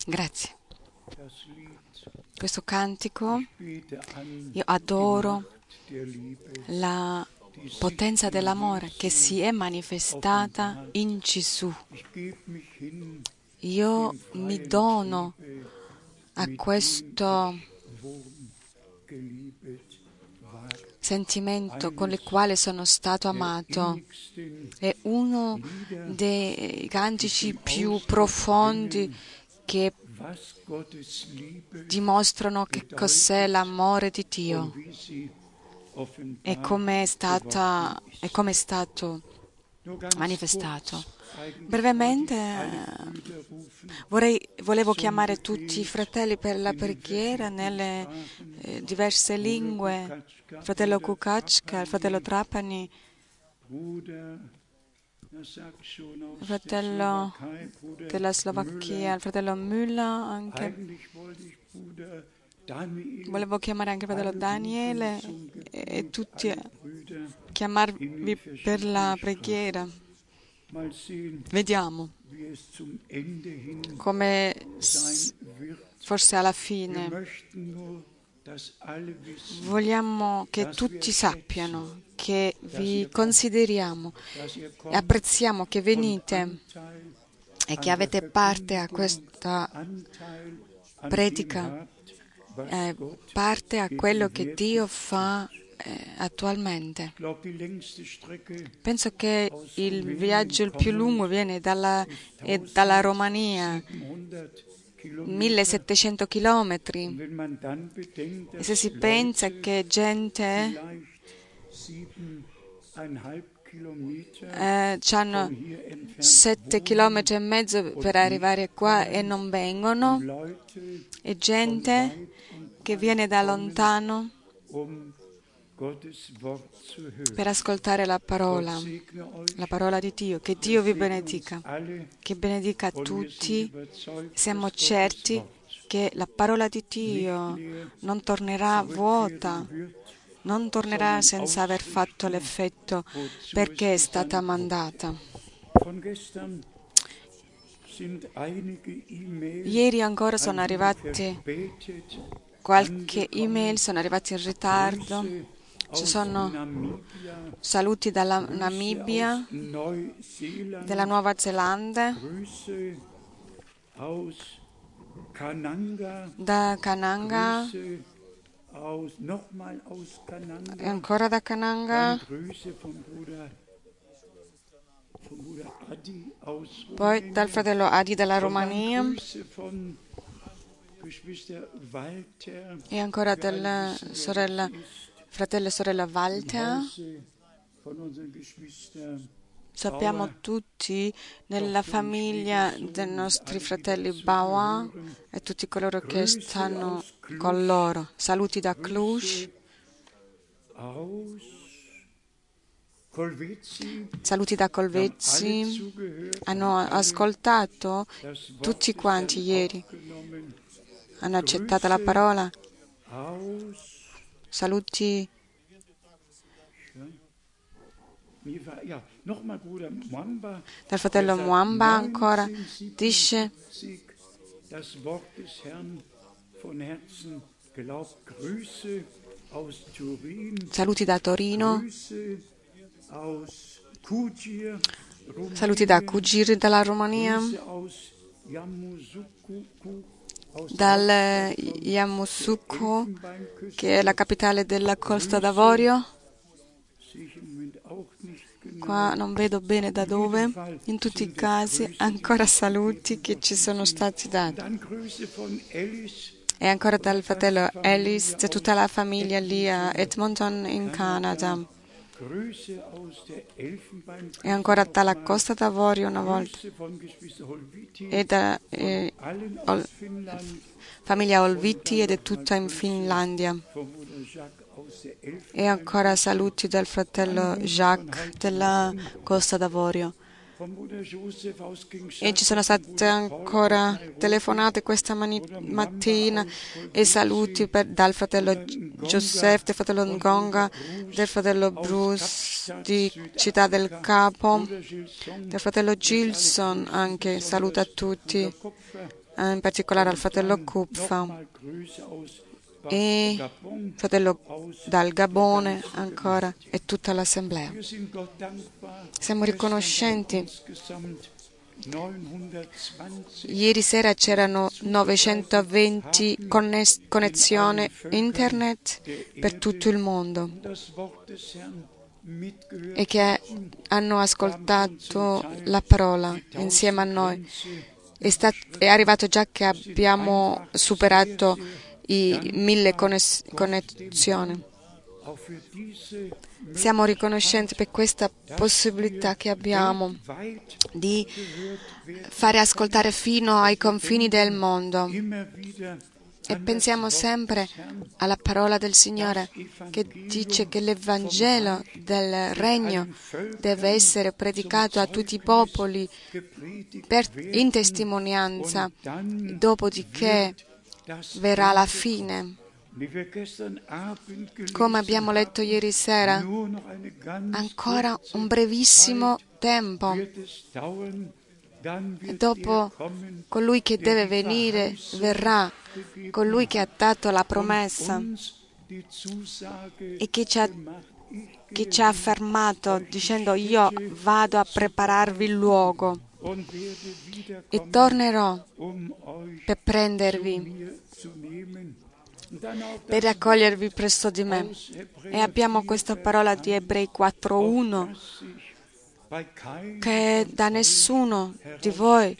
Grazie. Questo cantico, io adoro la potenza dell'amore che si è manifestata in Gesù. Io mi dono a questo sentimento con il quale sono stato amato. È uno dei cantici più profondi che dimostrano che cos'è l'amore di Dio e come è stato manifestato. Brevemente volevo chiamare tutti i fratelli per la preghiera nelle diverse lingue, il fratello Kukacka, il fratello Trapani, il fratello della Slovacchia, il fratello Müller anche. Volevo chiamare anche il fratello Daniele e tutti chiamarvi per la preghiera. Vediamo come forse alla fine vogliamo che tutti sappiano che vi consideriamo e apprezziamo che venite e che avete parte a questa predica, parte a quello che Dio fa attualmente. Penso che il viaggio il più lungo viene dalla Romania, 1700 chilometri. E se si pensa che gente hanno 7 chilometri e mezzo per arrivare qua e non vengono, e gente che viene da lontano per ascoltare la parola di Dio. Che Dio vi benedica, che benedica tutti. Siamo certi che la parola di Dio non tornerà vuota, non tornerà senza aver fatto l'effetto perché è stata mandata. Ieri ancora sono arrivate qualche email, sono arrivati in ritardo. Ci sono saluti dalla Namibia, della Nuova Zelanda, da Kananga e ancora da Kananga, poi dal fratello Adi della Romania e ancora dalla fratello e sorella Walter. Sappiamo tutti nella famiglia dei nostri fratelli Bauer e tutti coloro che stanno con loro. Saluti da Cluj. Saluti da Colvezzi. Hanno ascoltato tutti quanti ieri. Hanno accettato la parola. Saluti dal fratello Mwamba ancora. Dice: saluti da Torino. Saluti da Kugir dalla Romania, dal Yamoussoukro, che è la capitale della Costa d'Avorio. Qua non vedo bene da dove. In tutti i casi ancora saluti che ci sono stati dati. E ancora dal fratello Ellis e tutta la famiglia lì a Edmonton in Canada. E ancora dalla Costa d'Avorio una volta. E da famiglia Olvitti ed è tutta in Finlandia. E ancora saluti dal fratello Jacques della Costa d'Avorio. E ci sono state ancora telefonate questa mattina e saluti dal fratello Joseph, del fratello Ngonga, del fratello Bruce di Città del Capo, del fratello Gilson anche. Saluta a tutti. in particolare al fratello Kupfa e fratello dal Gabone ancora e tutta l'assemblea. Siamo riconoscenti. Ieri sera c'erano 920 connessioni internet per tutto il mondo e che hanno ascoltato la parola insieme a noi. È arrivato già che abbiamo superato i 1000 connessioni. Siamo riconoscenti per questa possibilità che abbiamo di fare ascoltare fino ai confini del mondo. E pensiamo sempre alla parola del Signore che dice che l'Evangelo del Regno deve essere predicato a tutti i popoli in testimonianza, dopodiché verrà la fine. Come abbiamo letto ieri sera, ancora un brevissimo tempo. E dopo colui che deve venire verrà, colui che ha dato la promessa e che ci ha affermato dicendo: io vado a prepararvi il luogo e tornerò per prendervi, per raccogliervi presso di me. E abbiamo questa parola di Ebrei 4:1 che da nessuno di voi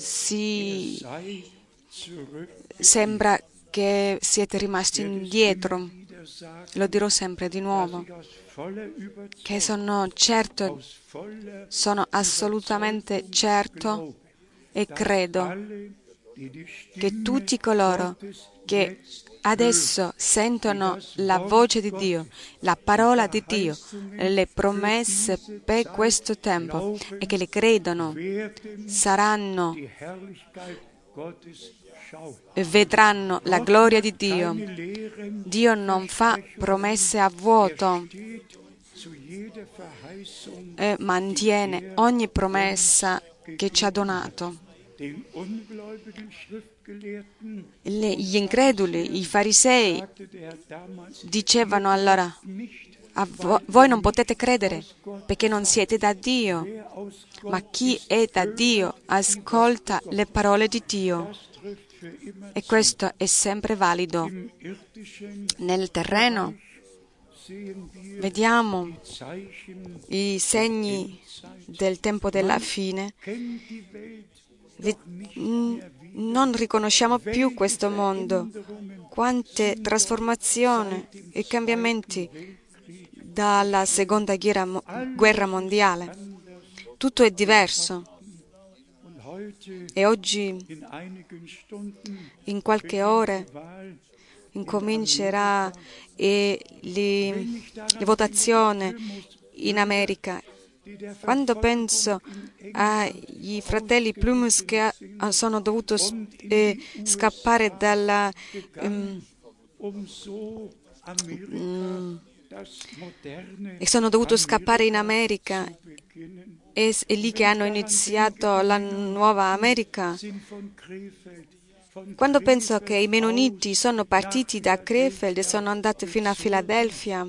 sembra che siete rimasti indietro. Lo dirò sempre di nuovo, che sono certo, sono assolutamente certo e credo che tutti coloro che adesso sentono la voce di Dio, la parola di Dio, le promesse per questo tempo e che le credono, saranno e vedranno la gloria di Dio. Dio non fa promesse a vuoto e mantiene ogni promessa che ci ha donato. Gli increduli, i farisei, dicevano allora: voi non potete credere perché non siete da Dio, ma chi è da Dio ascolta le parole di Dio. E questo è sempre valido. Nel terreno vediamo i segni del tempo della fine. Non riconosciamo più questo mondo. Quante trasformazioni e cambiamenti dalla seconda guerra mondiale. Tutto è diverso. E oggi, in qualche ora, incomincerà le votazioni in America. Quando penso ai fratelli Plumus che sono dovuti scappare dalla e sono dovuti scappare in America, è lì che hanno iniziato la nuova America. Quando penso che i Mennoniti sono partiti da Krefeld e sono andati fino a Filadelfia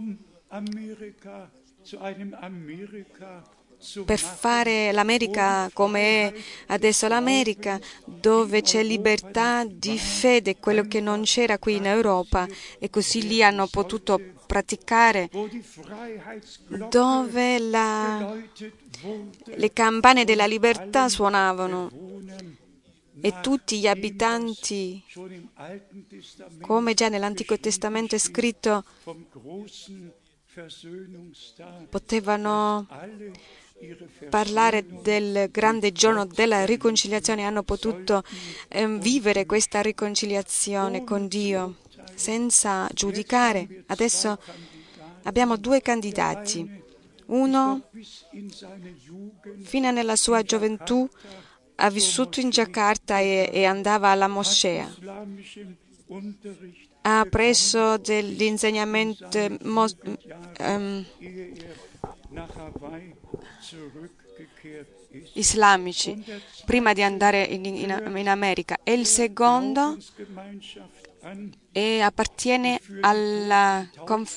per fare l'America come è adesso l'America, dove c'è libertà di fede, quello che non c'era qui in Europa, e così lì hanno potuto praticare, dove le campane della libertà suonavano e tutti gli abitanti, come già nell'Antico Testamento è scritto, potevano parlare del grande giorno della riconciliazione, hanno potuto vivere questa riconciliazione con Dio senza giudicare. Adesso abbiamo 2 candidati. Uno, fino nella sua gioventù, ha vissuto in Giacarta e andava alla moschea. Ha preso dell'insegnamento islamici prima di andare in America, e il secondo appartiene alla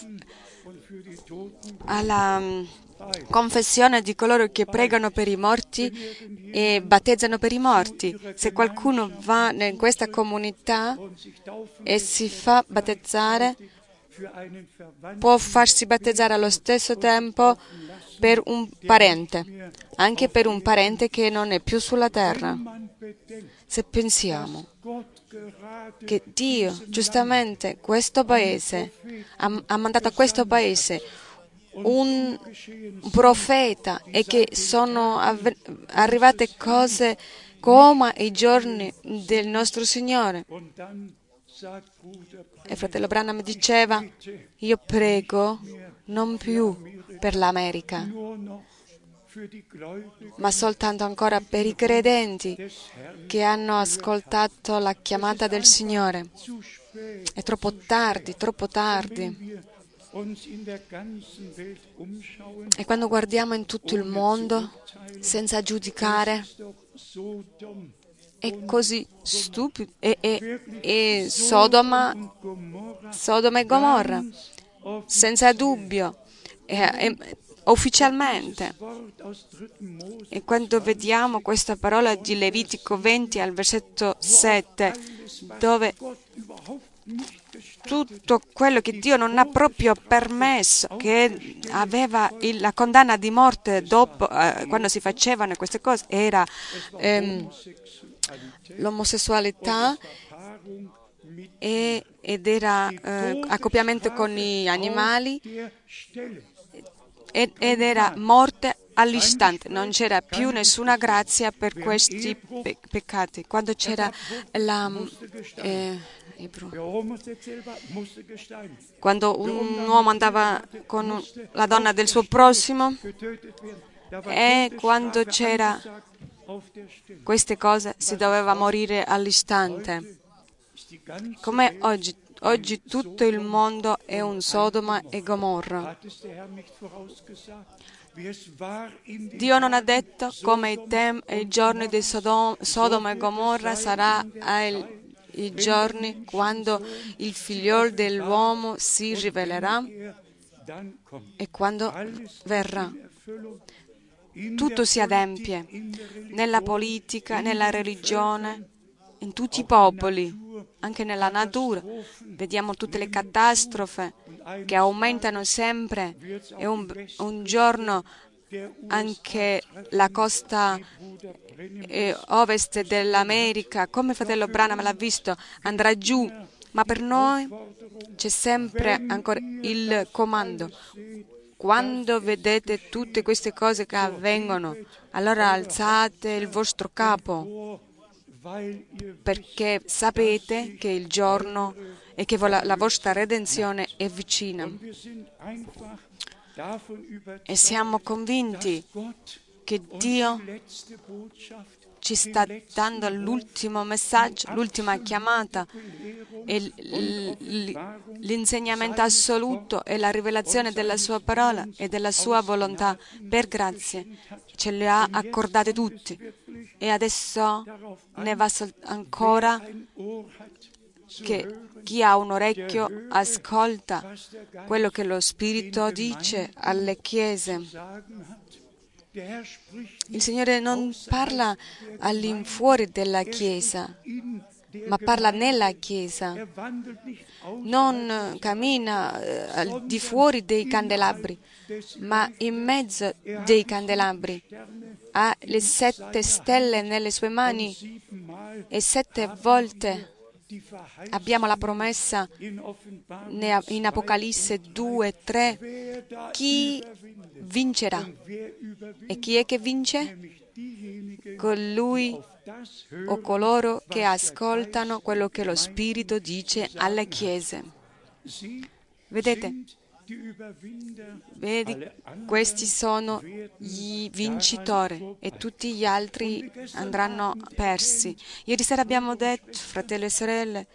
confessione di coloro che pregano per i morti e battezzano per i morti. Se qualcuno va in questa comunità e si fa battezzare, può farsi battezzare allo stesso tempo per un parente, anche per un parente che non è più sulla terra. Se pensiamo che Dio, giustamente, questo paese, ha mandato a questo paese un profeta e che sono arrivate cose come i giorni del nostro Signore. E fratello Branham diceva: io prego non più per l'America, ma soltanto ancora per i credenti che hanno ascoltato la chiamata del Signore. È troppo tardi, troppo tardi. E quando guardiamo in tutto il mondo, senza giudicare, è così stupido. E Sodoma e Gomorra, senza dubbio, ufficialmente. E quando vediamo questa parola di Levitico 20 al versetto 7, dove tutto quello che Dio non ha proprio permesso, che aveva la condanna di morte dopo, quando si facevano queste cose, era l'omosessualità ed era accoppiamento con gli animali ed era morte all'istante. Non c'era più nessuna grazia per questi peccati. Quando c'era quando un uomo andava con la donna del suo prossimo, e quando c'era queste cose si doveva morire all'istante. Come oggi tutto il mondo è un Sodoma e Gomorra. Dio non ha detto come i giorni di Sodoma e Gomorra sarà i giorni quando il figliol dell'uomo si rivelerà e quando verrà. Tutto si adempie nella politica, nella religione, in tutti i popoli, anche nella natura. Vediamo tutte le catastrofi che aumentano sempre, e un giorno anche la costa ovest dell'America, come fratello Branham l'ha visto, andrà giù, ma per noi c'è sempre ancora il comando. Quando vedete tutte queste cose che avvengono, allora alzate il vostro capo, perché sapete che il giorno e che la vostra redenzione è vicina. E siamo convinti che Dio ci sta dando l'ultimo messaggio, l'ultima chiamata, e l'insegnamento assoluto e la rivelazione della sua parola e della sua volontà per grazie. Ce le ha accordate tutti, e adesso ne va ancora che chi ha un orecchio ascolta quello che lo Spirito dice alle chiese. Il Signore non parla all'infuori della Chiesa, ma parla nella Chiesa. Non cammina al di fuori dei candelabri, ma in mezzo dei candelabri. Ha le 7 stelle nelle sue mani, e 7 volte abbiamo la promessa in Apocalisse 2:3. Chi vincerà? E chi è che vince? Colui o coloro che ascoltano quello che lo Spirito dice alle chiese. Vedete? Questi sono i vincitori, e tutti gli altri andranno persi. Ieri sera abbiamo detto, fratelli e sorelle,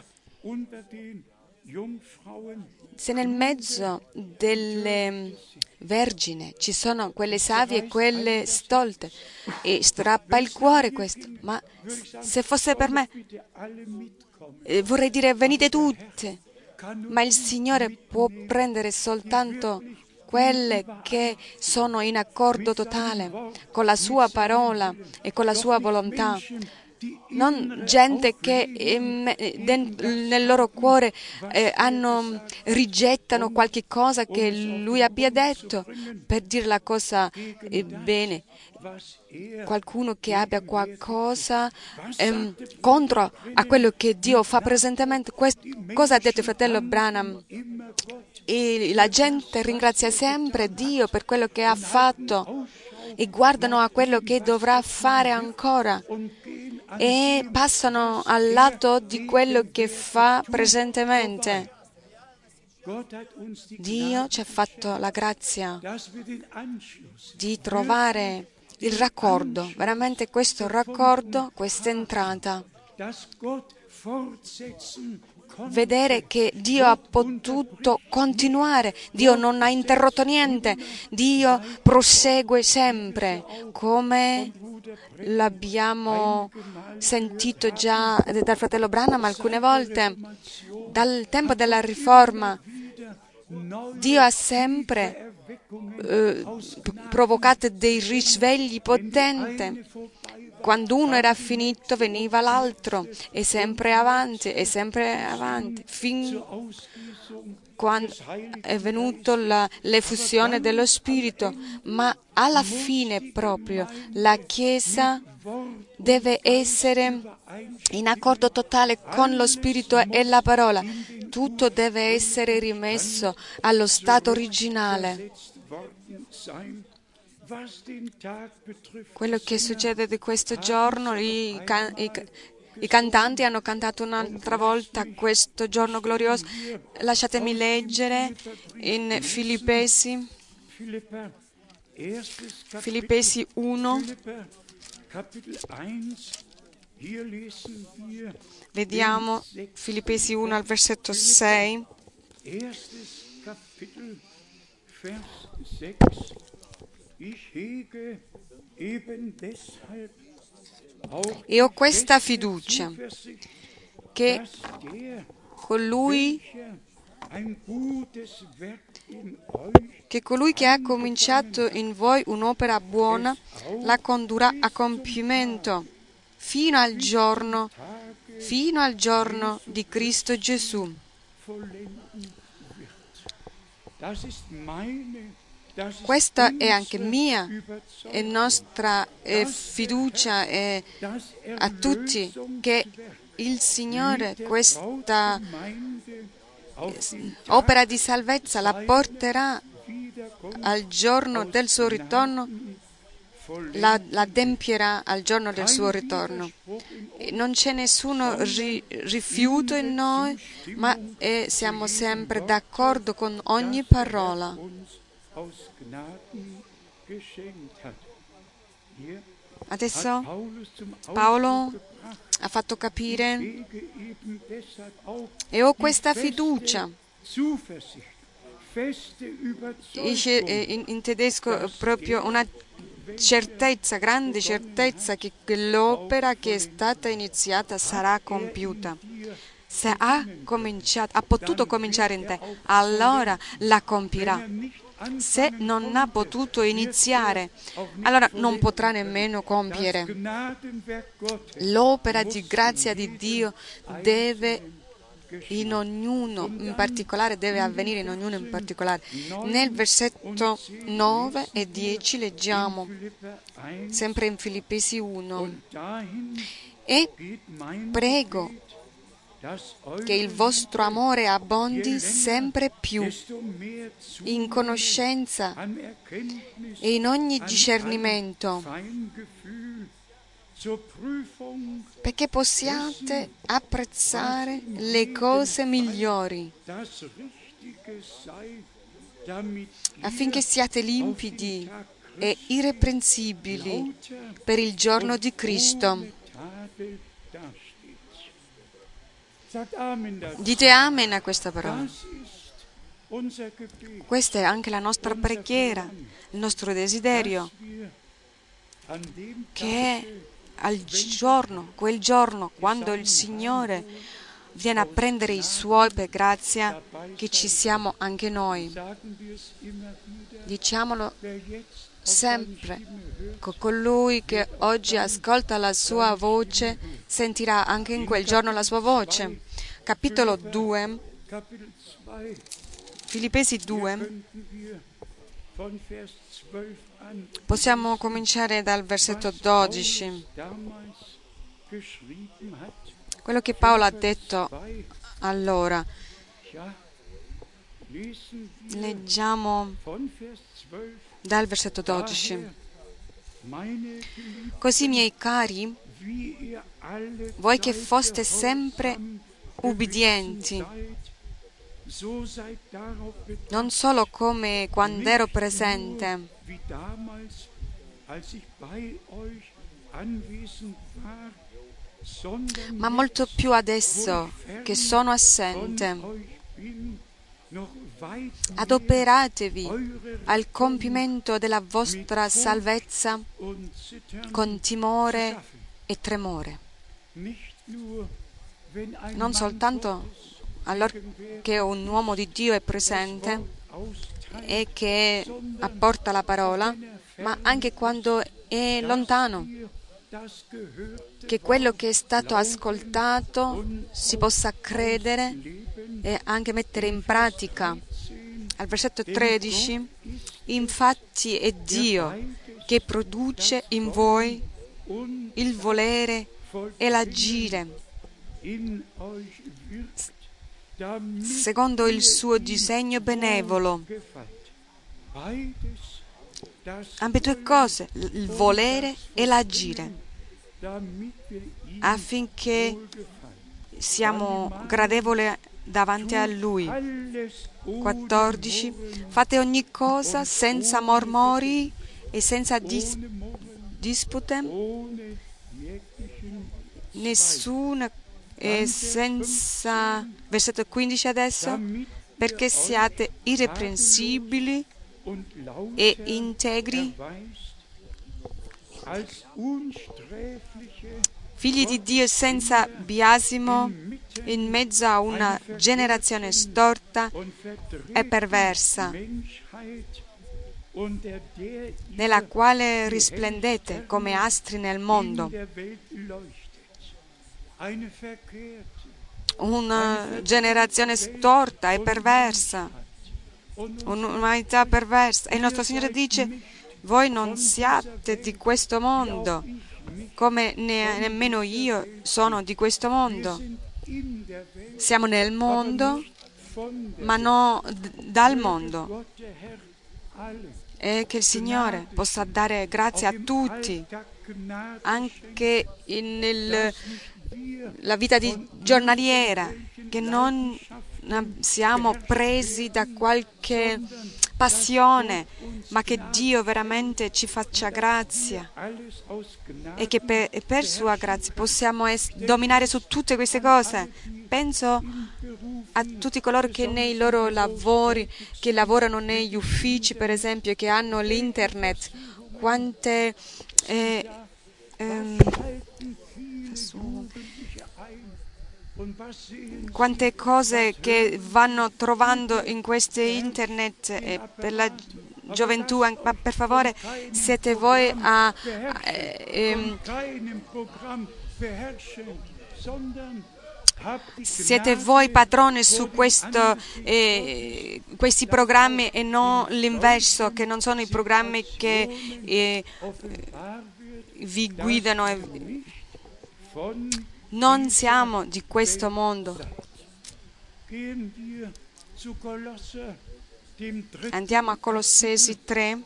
se nel mezzo delle vergine, ci sono quelle savie e quelle stolte, e strappa il cuore questo. Ma se fosse per me, vorrei dire venite tutte, ma il Signore può prendere soltanto quelle che sono in accordo totale con la sua parola e con la sua volontà. Non gente che nel loro cuore rigettano qualche cosa che lui abbia detto per dire la cosa bene. Qualcuno che abbia qualcosa contro a quello che Dio fa presentemente. Cosa ha detto il fratello Branham? E la gente ringrazia sempre Dio per quello che ha fatto e guardano a quello che dovrà fare ancora e passano al lato di quello che fa presentemente. Dio ci ha fatto la grazia di trovare il raccordo, veramente questo raccordo, questa entrata. Vedere che Dio ha potuto continuare, Dio non ha interrotto niente, Dio prosegue sempre, come l'abbiamo sentito già dal fratello Branham alcune volte. Dal tempo della Riforma, Dio ha sempre provocato dei risvegli potenti. Quando uno era finito veniva l'altro e sempre avanti, fin quando è venuto l'effusione dello Spirito. Ma alla fine proprio la Chiesa deve essere in accordo totale con lo Spirito e la parola. Tutto deve essere rimesso allo stato originale. Quello che succede di questo giorno, i cantanti hanno cantato un'altra volta questo giorno glorioso. Lasciatemi leggere in Filippesi 1. Vediamo Filippesi 1 al versetto 6. E ho questa fiducia che colui che ha cominciato in voi un'opera buona la condurrà a compimento fino al giorno di Cristo Gesù. Questa è anche mia e nostra fiducia a tutti che il Signore questa opera di salvezza la porterà al giorno del suo ritorno, la adempierà al giorno del suo ritorno. Non c'è nessuno rifiuto in noi, ma siamo sempre d'accordo con ogni parola. Adesso Paolo ha fatto capire e ho questa fiducia. In tedesco proprio una certezza, grande certezza che l'opera che è stata iniziata sarà compiuta. Se ha potuto cominciare in te, allora la compirà. Se non ha potuto iniziare, allora non potrà nemmeno compiere. L'opera di grazia di Dio deve in ognuno in particolare, deve avvenire in ognuno in particolare. Nel versetto 9 e 10 leggiamo, sempre in Filippesi 1, e prego che il vostro amore abbondi sempre più in conoscenza e in ogni discernimento, perché possiate apprezzare le cose migliori, affinché siate limpidi e irreprensibili per il giorno di Cristo. Dite amen a questa parola. Questa è anche la nostra preghiera, il nostro desiderio, che quel giorno, quando il Signore viene a prendere i Suoi per grazia, che ci siamo anche noi. Diciamolo sempre, colui che oggi ascolta la Sua voce sentirà anche in quel giorno la Sua voce. Capitolo 2, Filippesi 2, possiamo cominciare dal versetto 12. Quello che Paolo ha detto allora. Leggiamo dal versetto 12. Così, miei cari, voi che foste sempre ubbidienti, non solo come quando ero presente, ma molto più adesso che sono assente. Adoperatevi al compimento della vostra salvezza con timore e tremore. Non soltanto allora che un uomo di Dio è presente e che apporta la parola, ma anche quando è lontano, che quello che è stato ascoltato si possa credere e anche mettere in pratica. Al versetto 13, infatti è Dio che produce in voi il volere e l'agire secondo il suo disegno benevolo. Ambedue cose, il volere e l'agire, affinché siamo gradevoli davanti a Lui. 14. Fate ogni cosa senza mormori e senza dispute, nessuna e senza, versetto 15 adesso, perché siate irreprensibili e integri, figli di Dio senza biasimo, in mezzo a una generazione storta e perversa, nella quale risplendete come astri nel mondo. Una generazione storta e perversa, un'umanità perversa. E il nostro Signore dice: voi non siate di questo mondo, come nemmeno io sono di questo mondo. Siamo nel mondo, ma non dal mondo. E che il Signore possa dare grazia a tutti, anche nella vita giornaliera, che non siamo presi da qualche passione, ma che Dio veramente ci faccia grazia e che per sua grazia possiamo dominare su tutte queste cose. Penso a tutti coloro che nei loro lavori, che lavorano negli uffici, per esempio, che hanno l'internet, quante cose che vanno trovando in queste internet per la gioventù. Ma per favore, siete voi siete voi padroni su questi programmi e non l'inverso, che non sono i programmi che vi guidano. Non siamo di questo mondo. Andiamo a Colossesi 3.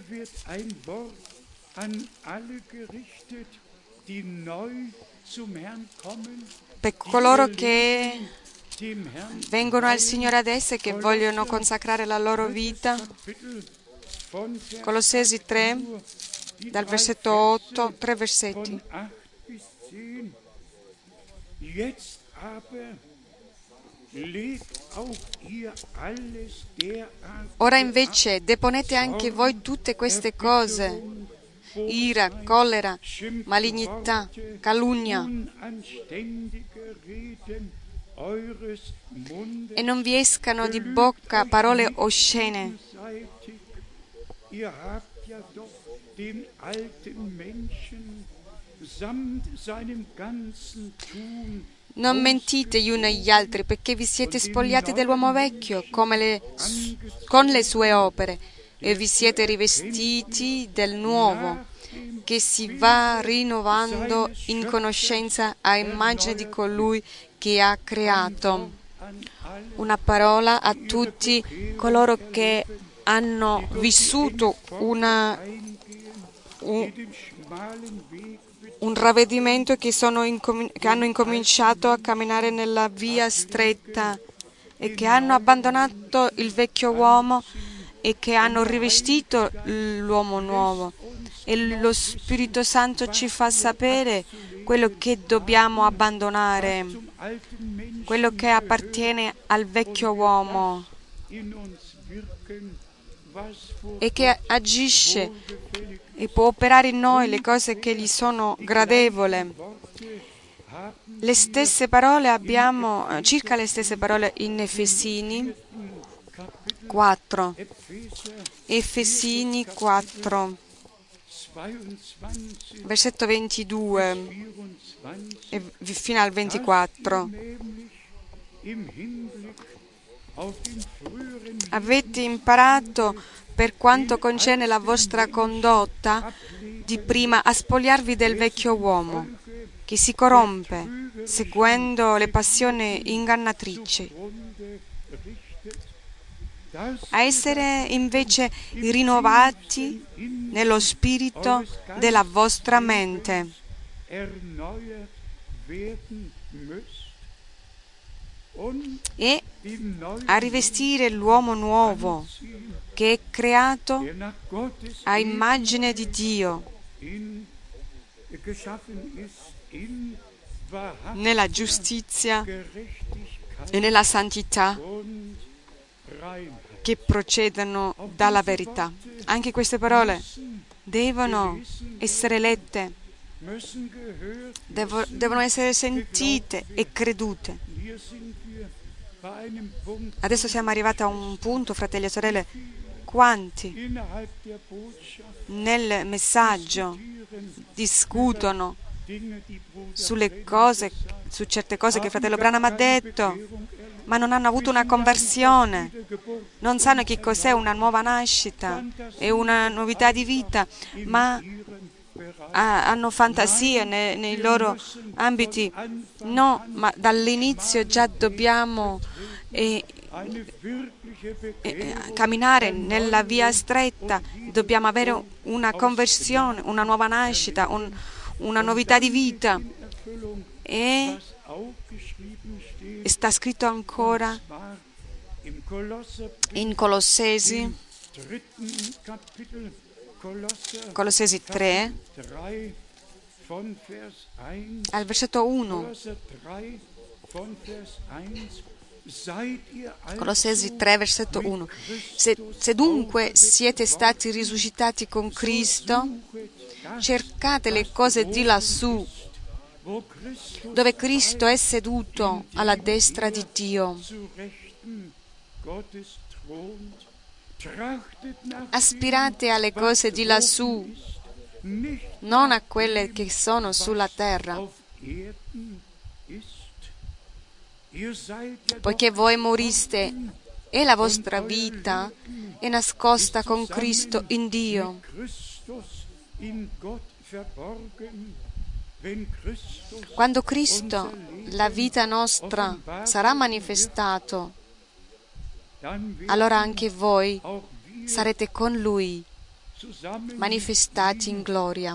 Per coloro che vengono al Signore adesso e che vogliono consacrare la loro vita. Colossesi 3, dal versetto 8, 3 versetti. Ora invece deponete anche voi tutte queste cose: ira, collera, malignità, calunnia, e non vi escano di bocca parole oscene. Non mentite gli uni agli altri, perché vi siete spogliati dell'uomo vecchio con le sue opere, e vi siete rivestiti del nuovo, che si va rinnovando in conoscenza a immagine di colui che ha creato. Una parola a tutti coloro che hanno vissuto un ravvedimento, che hanno incominciato a camminare nella via stretta e che hanno abbandonato il vecchio uomo e che hanno rivestito l'uomo nuovo. E lo Spirito Santo ci fa sapere quello che dobbiamo abbandonare, quello che appartiene al vecchio uomo e che agisce e può operare in noi le cose che gli sono gradevoli. Le stesse parole abbiamo, circa le stesse parole in Efesini 4. Efesini 4, versetto 22 e fino al 24. Avete imparato, per quanto concerne la vostra condotta di prima, a spogliarvi del vecchio uomo, che si corrompe seguendo le passioni ingannatrici, a essere invece rinnovati nello spirito della vostra mente, e a rivestire l'uomo nuovo, che è creato a immagine di Dio, nella giustizia e nella santità che procedono dalla verità. Anche queste parole devono essere lette, devono essere sentite e credute. Adesso siamo arrivati a un punto, fratelli e sorelle, quanti nel messaggio discutono sulle cose, su certe cose che il fratello Branham ha detto, ma non hanno avuto una conversione, non sanno che cos'è una nuova nascita e una novità di vita, ma hanno fantasie nei loro ambiti. No, ma dall'inizio già dobbiamo camminare nella via stretta, dobbiamo avere una conversione, una nuova nascita, una novità di vita. E sta scritto ancora in Colossesi 3, al versetto 1. Colossesi 3, versetto 1. Se dunque siete stati risuscitati con Cristo, cercate le cose di lassù, dove Cristo è seduto alla destra di Dio. Aspirate alle cose di lassù, non a quelle che sono sulla terra, poiché voi moriste e la vostra vita è nascosta con Cristo in Dio. Quando Cristo, la vita nostra, sarà manifestato, allora anche voi sarete con Lui manifestati in gloria.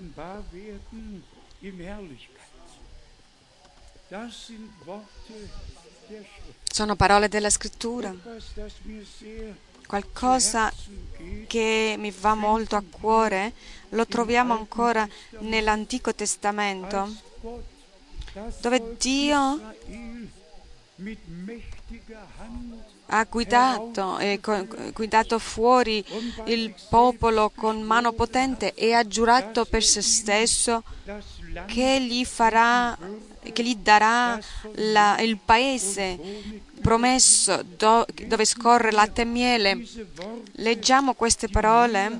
Sono parole della Scrittura, qualcosa che mi va molto a cuore. Lo troviamo ancora nell'Antico Testamento, dove Dio ha guidato fuori il popolo con mano potente e ha giurato per se stesso che gli darà il paese promesso dove scorre latte e miele. Leggiamo queste parole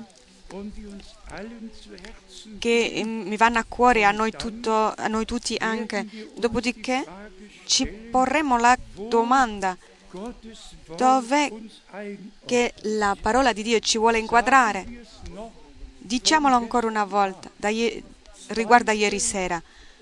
che mi vanno a cuore, a noi tutti anche. Dopodiché ci porremo la domanda: dov'è che la parola di Dio ci vuole inquadrare? Diciamolo ancora una volta, riguardo a ieri sera.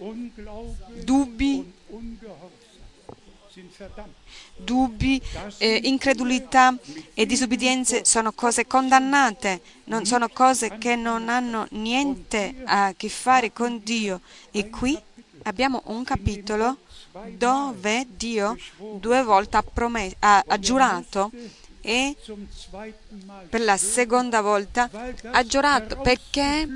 Dubbi, incredulità e disubbidienze sono cose condannate, non sono cose che non hanno niente a che fare con Dio. E qui abbiamo un capitolo dove Dio 2 volte ha giurato, e per la seconda volta ha giurato perché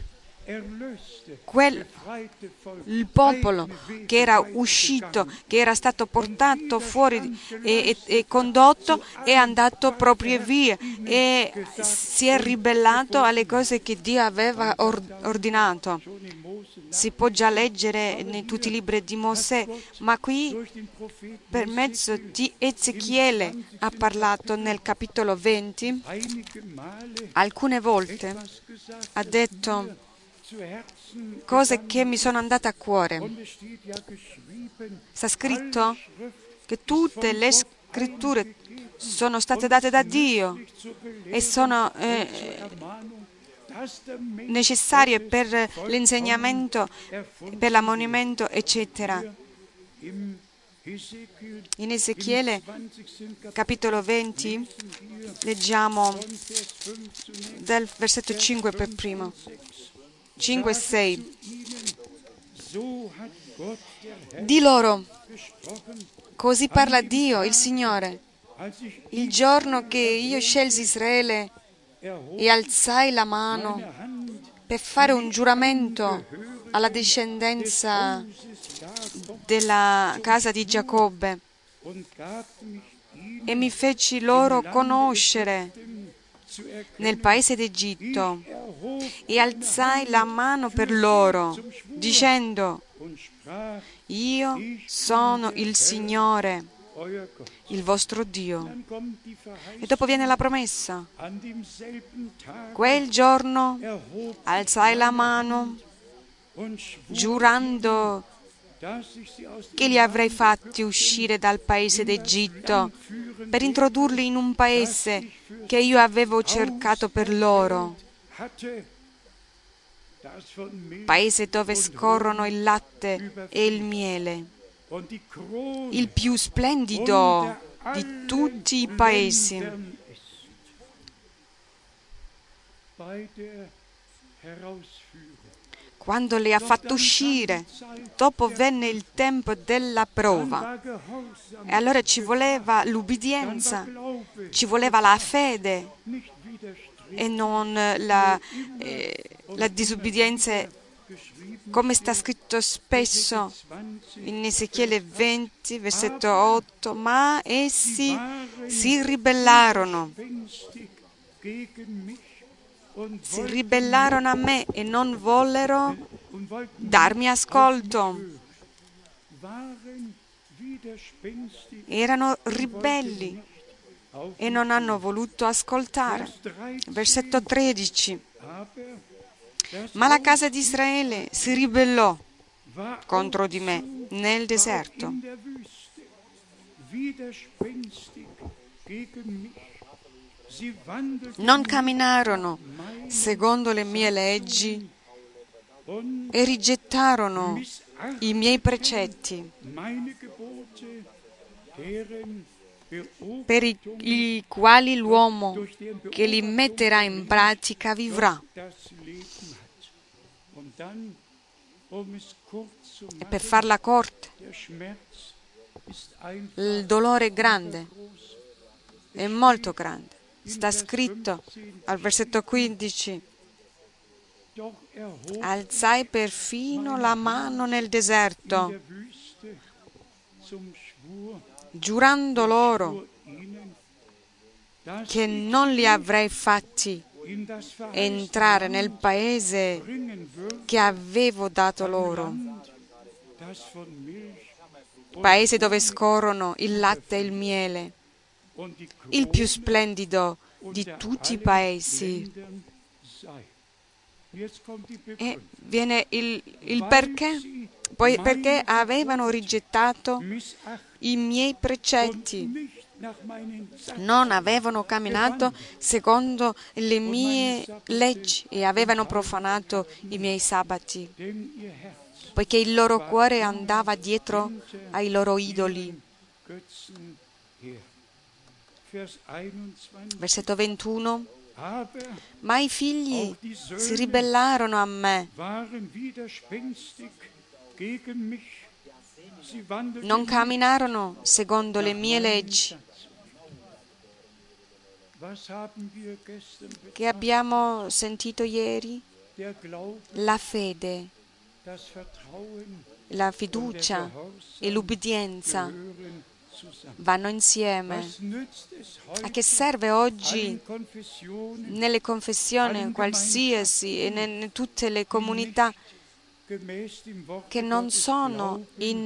il popolo che era uscito, che era stato portato fuori e condotto, è andato proprio via e si è ribellato alle cose che Dio aveva ordinato. Si può già leggere in tutti i libri di Mosè, ma qui per mezzo di Ezechiele ha parlato nel capitolo 20, alcune volte ha detto cose che mi sono andate a cuore. Sta scritto che tutte le scritture sono state date da Dio e sono necessarie per l'insegnamento, per l'ammonimento, eccetera. In Ezechiele, capitolo 20, leggiamo dal versetto 5 per primo. 5 e 6. Di loro, così parla Dio, il Signore, il giorno che io scelsi Israele e alzai la mano per fare un giuramento alla discendenza della casa di Giacobbe, e mi feci loro conoscere nel paese d'Egitto, e alzai la mano per loro, dicendo: io sono il Signore, il vostro Dio. E dopo viene la promessa: quel giorno alzai la mano, giurando che li avrei fatti uscire dal paese d'Egitto per introdurli in un paese che io avevo cercato per loro, paese dove scorrono il latte e il miele, il più splendido di tutti i paesi. Quando li ha fatto uscire, dopo venne il tempo della prova. E allora ci voleva l'ubbidienza, ci voleva la fede e non la disubbidienza, come sta scritto spesso in Ezechiele 20, versetto 8, ma essi si ribellarono a me e non vollero darmi ascolto. Erano ribelli e non hanno voluto ascoltare. Versetto 13. Ma la casa di Israele si ribellò contro di me nel deserto. Non camminarono secondo le mie leggi e rigettarono i miei precetti, per i quali l'uomo che li metterà in pratica vivrà. E per farla corta, il dolore è grande, è molto grande. Sta scritto al versetto 15: alzai perfino la mano nel deserto giurando loro che non li avrei fatti entrare nel paese che avevo dato loro, paese dove scorrono il latte e il miele, il più splendido di tutti i paesi. E viene il perché? Poi perché avevano rigettato i miei precetti, non avevano camminato secondo le mie leggi e avevano profanato i miei sabati, poiché il loro cuore andava dietro ai loro idoli. Versetto 21. Ma i figli si ribellarono a me, non camminarono secondo le mie leggi. Che abbiamo sentito ieri? La fede, la fiducia e l'ubbidienza vanno insieme. A che serve oggi nelle confessioni qualsiasi e in tutte le comunità che non sono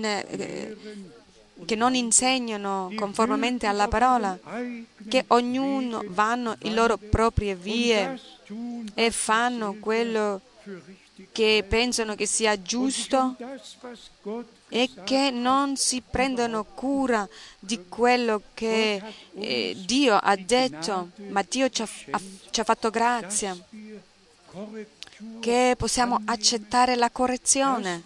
che non insegnano conformemente alla parola, che ognuno vanno le loro proprie vie e fanno quello che pensano che sia giusto e che non si prendono cura di quello che Dio ha detto, ma Dio ci ha fatto grazia, che possiamo accettare la correzione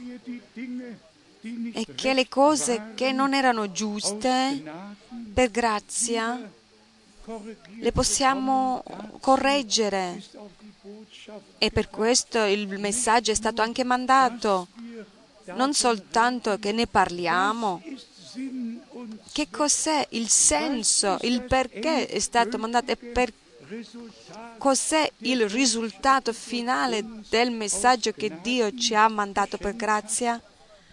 e che le cose che non erano giuste, per grazia, le possiamo correggere. E per questo il messaggio è stato anche mandato, non soltanto che ne parliamo. Che cos'è il senso, il perché è stato mandato e cos'è il risultato finale del messaggio che Dio ci ha mandato per grazia?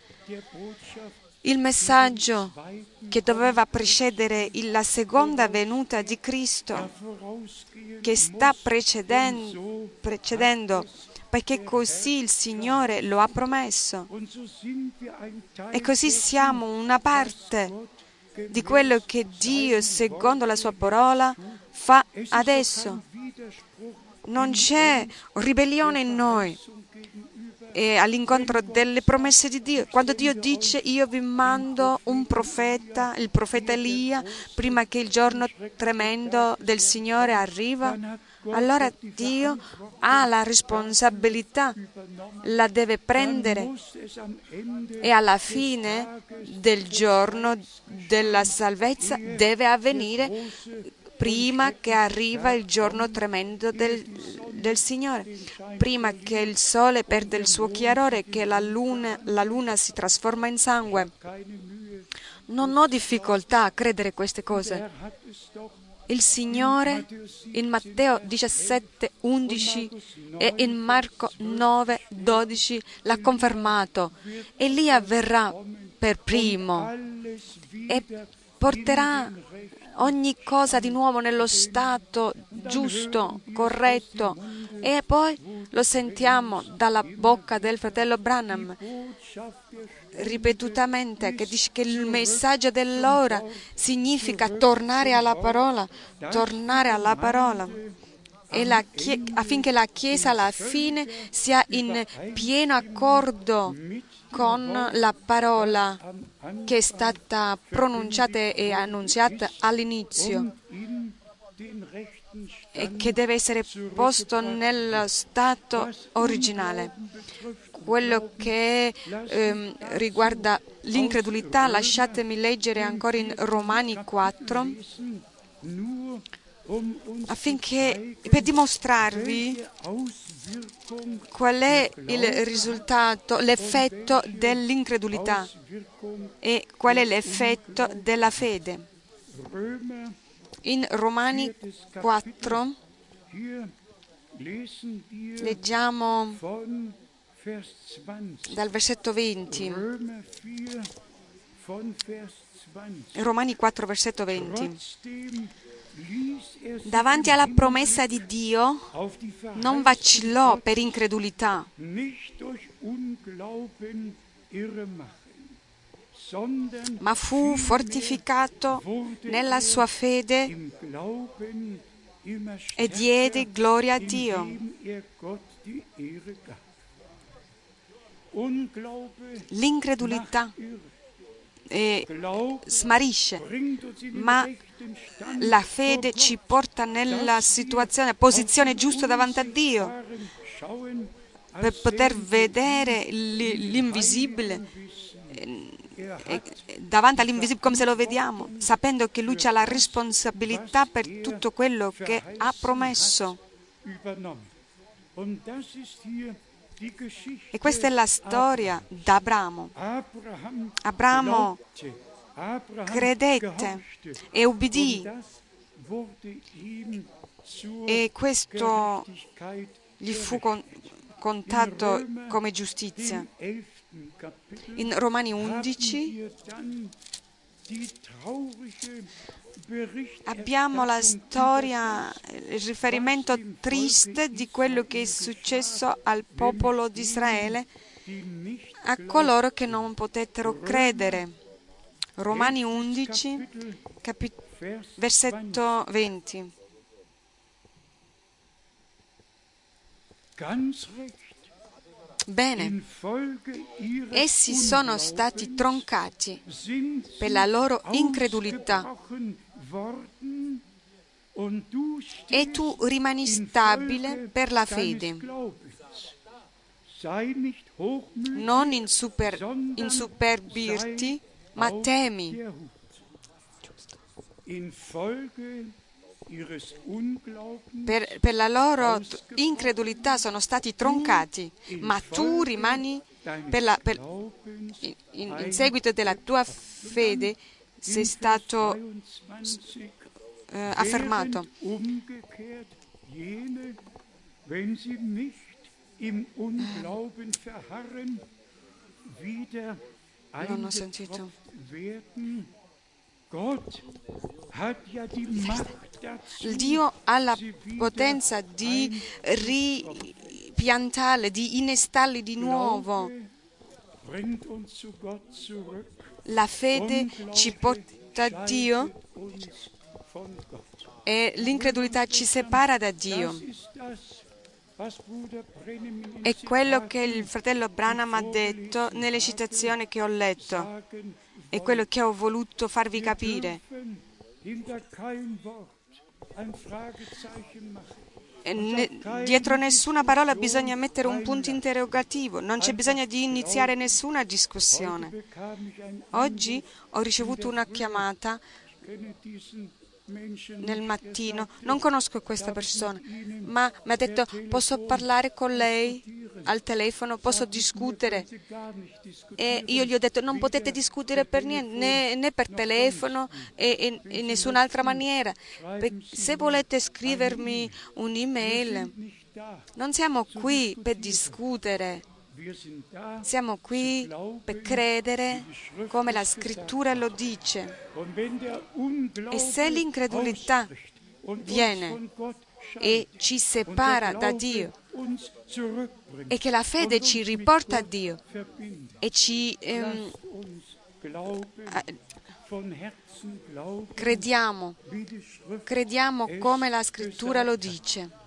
Il messaggio che doveva precedere la seconda venuta di Cristo, che sta precedendo, perché così il Signore lo ha promesso. E così siamo una parte di quello che Dio, secondo la sua parola, fa adesso. Non c'è ribellione in noi. E all'incontro delle promesse di Dio. Quando Dio dice io vi mando un profeta, il profeta Elia, prima che il giorno tremendo del Signore arriva, allora Dio ha la responsabilità, la deve prendere e alla fine del giorno della salvezza deve avvenire prima che arriva il giorno tremendo del Signore, prima che il sole perde il suo chiarore, che la luna si trasforma in sangue. Non ho difficoltà a credere queste cose. Il Signore in Matteo 17:11 e in Marco 9:12 l'ha confermato. Elia verrà per primo e porterà ogni cosa di nuovo nello stato giusto, corretto. E poi lo sentiamo dalla bocca del fratello Branham ripetutamente che dice che il messaggio dell'ora significa tornare alla parola e affinché la Chiesa alla fine sia in pieno accordo con la parola che è stata pronunciata e annunziata all'inizio e che deve essere posto nello stato originale. Quello che riguarda l'incredulità, lasciatemi leggere ancora in Romani 4, affinché per dimostrarvi qual è il risultato, l'effetto dell'incredulità e qual è l'effetto della fede. In Romani 4 leggiamo dal versetto 20. Romani 4, versetto 20. Davanti alla promessa di Dio non vacillò per incredulità, ma fu fortificato nella sua fede e diede gloria a Dio. L'incredulità smarrisce, ma la fede ci porta nella posizione giusta davanti a Dio, per poter vedere l'invisibile, davanti all'invisibile come se lo vediamo, sapendo che Lui ha la responsabilità per tutto quello che ha promesso. E questa è la storia d'Abramo. Abramo credette e ubbidì, e questo gli fu contato come giustizia. In Romani 11 abbiamo la storia, il riferimento triste di quello che è successo al popolo di Israele, a coloro che non potettero credere. Romani 11, versetto 20. Bene, essi sono stati troncati per la loro incredulità, e tu rimani stabile per la fede. Non insuperbirti, ma temi. Per la loro incredulità sono stati troncati, ma tu rimani in seguito della tua fede sei stato affermato. Non ho sentito. Dio ha la potenza di ripiantarli, di innestarli di nuovo. La fede ci porta a Dio e l'incredulità ci separa da Dio. È quello che il fratello Branham ha detto nelle citazioni che ho letto. È quello che ho voluto farvi capire. Dietro nessuna parola bisogna mettere un punto interrogativo, non c'è bisogno di iniziare nessuna discussione. Oggi ho ricevuto una chiamata nel mattino, non conosco questa persona, ma mi ha detto: posso parlare con lei al telefono, posso discutere? E io gli ho detto: non potete discutere per niente, né per telefono e in nessun'altra maniera. Se volete scrivermi un'email, non siamo qui per discutere. Siamo qui per credere come la Scrittura lo dice. E se l'incredulità viene e ci separa da Dio, e che la fede ci riporta a Dio e ci crediamo come la Scrittura lo dice.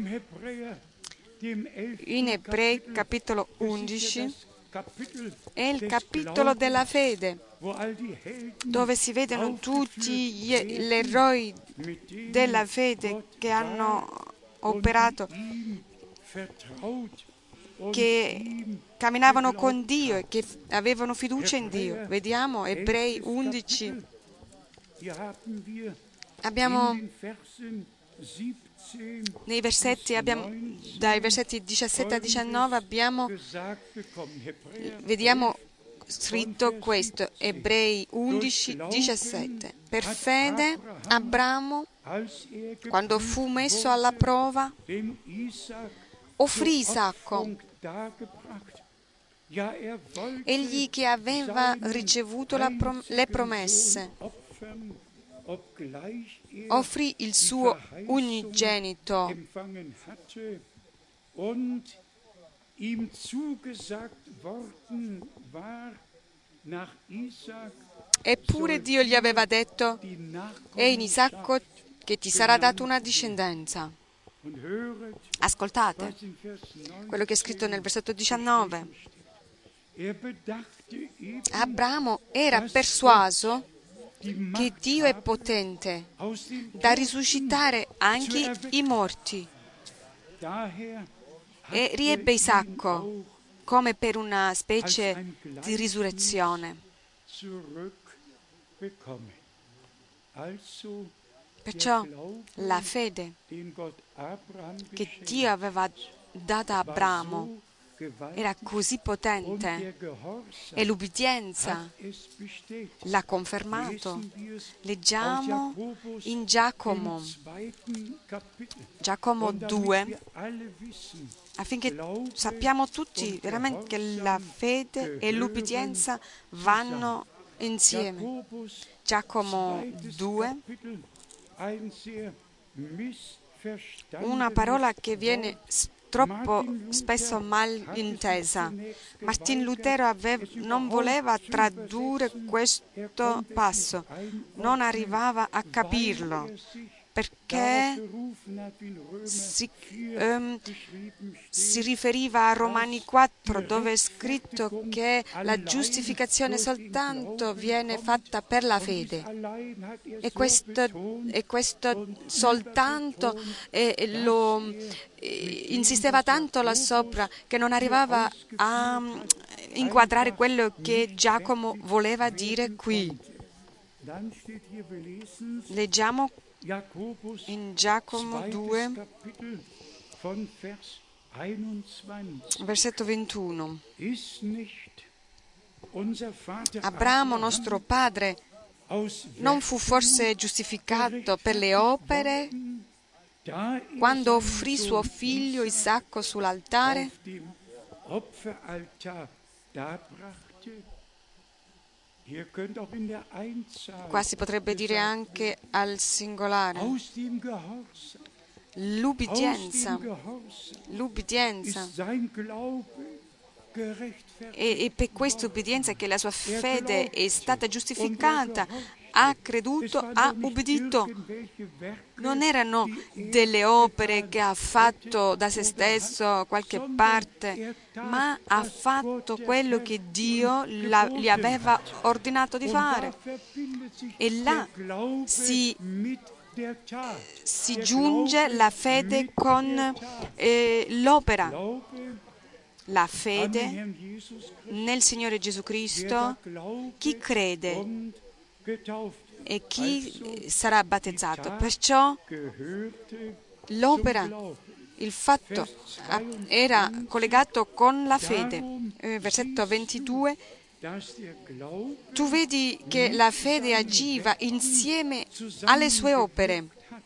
In Ebrei capitolo 11 è il capitolo della fede, dove si vedono tutti gli eroi della fede che hanno operato, che camminavano con Dio e che avevano fiducia in Dio. Vediamo Ebrei 11. Abbiamo nei versetti, dai versetti 17 a 19 vediamo scritto questo, Ebrei 11, 17. Per fede Abramo, quando fu messo alla prova, offrì Isacco. Egli che aveva ricevuto le promesse, offrì il suo unigenito eppure Dio gli aveva detto: è in Isacco che ti sarà data una discendenza. Ascoltate quello che è scritto nel versetto 19. Abramo era persuaso che Dio è potente da risuscitare anche i morti e riebbe Isacco come per una specie di risurrezione. Perciò la fede che Dio aveva data a Abramo era così potente e l'ubbidienza l'ha confermato. Leggiamo in Giacomo 2, affinché sappiamo tutti veramente che la fede e l'ubbidienza vanno insieme. Giacomo 2, una parola che viene troppo spesso mal intesa. Martin Lutero non voleva tradurre questo passo, non arrivava a capirlo, perché si riferiva a Romani 4, dove è scritto che la giustificazione soltanto viene fatta per la fede. E questo soltanto lo insisteva tanto là sopra che non arrivava a inquadrare quello che Giacomo voleva dire qui. Leggiamo in Giacomo 2, versetto 21. Abramo, nostro padre, non fu forse giustificato per le opere quando offrì suo figlio Isacco sull'altare? Qua si potrebbe dire anche al singolare. L'ubbidienza. E per questa ubbidienza che la sua fede è stata giustificata, ha creduto, ha ubbidito. Non erano delle opere che ha fatto da se stesso qualche parte, ma ha fatto quello che Dio gli aveva ordinato di fare. E là si giunge la fede con l'opera. La fede nel Signore Gesù Cristo, chi crede e chi sarà battezzato. Perciò l'opera, il fatto era collegato con la fede. Versetto 22. Tu vedi che la fede agiva insieme alle sue opere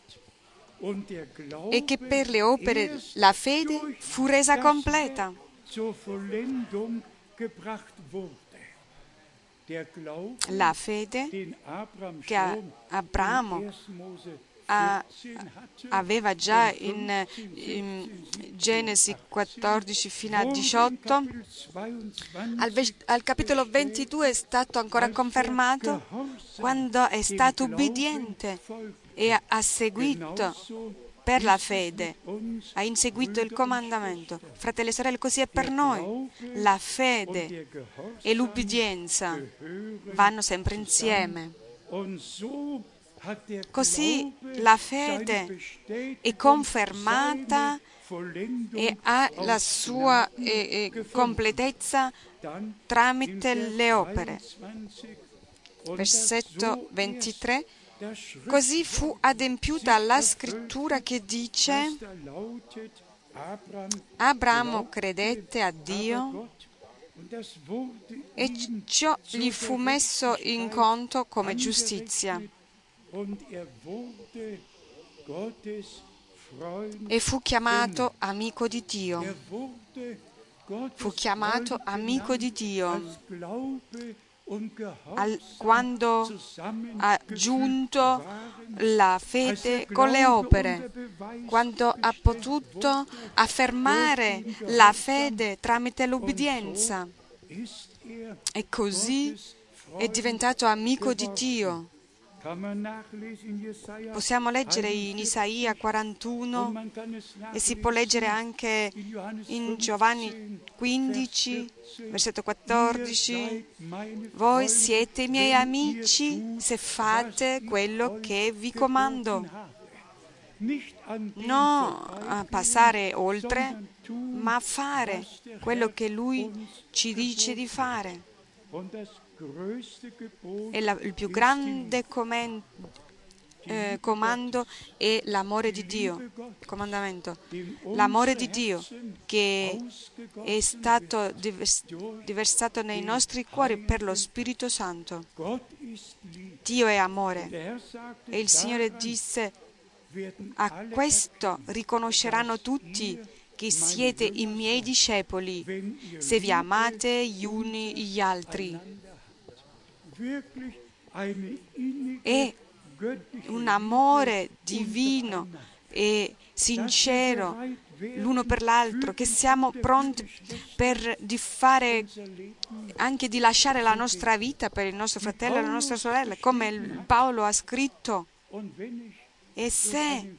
e che per le opere la fede fu resa completa. La fede che Abramo aveva già in Genesi 14 fino a 18, al capitolo 22 è stato ancora confermato quando è stato ubbidiente e ha seguito per la fede, ha inseguito il comandamento. Fratelli e sorelle, così è per noi. La fede e l'ubbidienza vanno sempre insieme. Così la fede è confermata e ha la sua completezza tramite le opere. Versetto 23. Così fu adempiuta la scrittura che dice: Abramo credette a Dio e ciò gli fu messo in conto come giustizia. E fu chiamato amico di Dio. fu chiamato amico di Dio quando ha giunto la fede con le opere, quando ha potuto affermare la fede tramite l'obbedienza. E così è diventato amico di Dio. Possiamo leggere in Isaia 41 e si può leggere anche in Giovanni 15, versetto 14. Voi siete i miei amici se fate quello che vi comando. Non a passare oltre, ma a fare quello che Lui ci dice di fare. E il più grande comando è l'amore di Dio, il comandamento. L'amore di Dio che è stato riversato nei nostri cuori per lo Spirito Santo. Dio è amore. E il Signore disse: a questo riconosceranno tutti che siete i miei discepoli, se vi amate gli uni gli altri. È un amore divino e sincero l'uno per l'altro, che siamo pronti di fare, anche di lasciare la nostra vita per il nostro fratello e la nostra sorella, come Paolo ha scritto. E se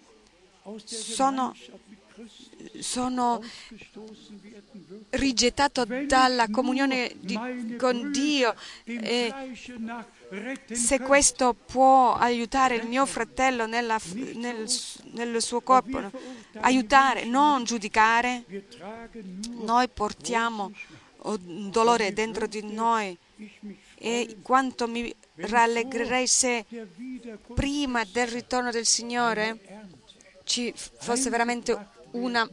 sono rigettato dalla comunione con Dio, se questo può aiutare il mio fratello nel suo corpo, aiutare, non giudicare, noi portiamo dolore dentro di noi. E quanto mi rallegrerei se prima del ritorno del Signore ci fosse veramente una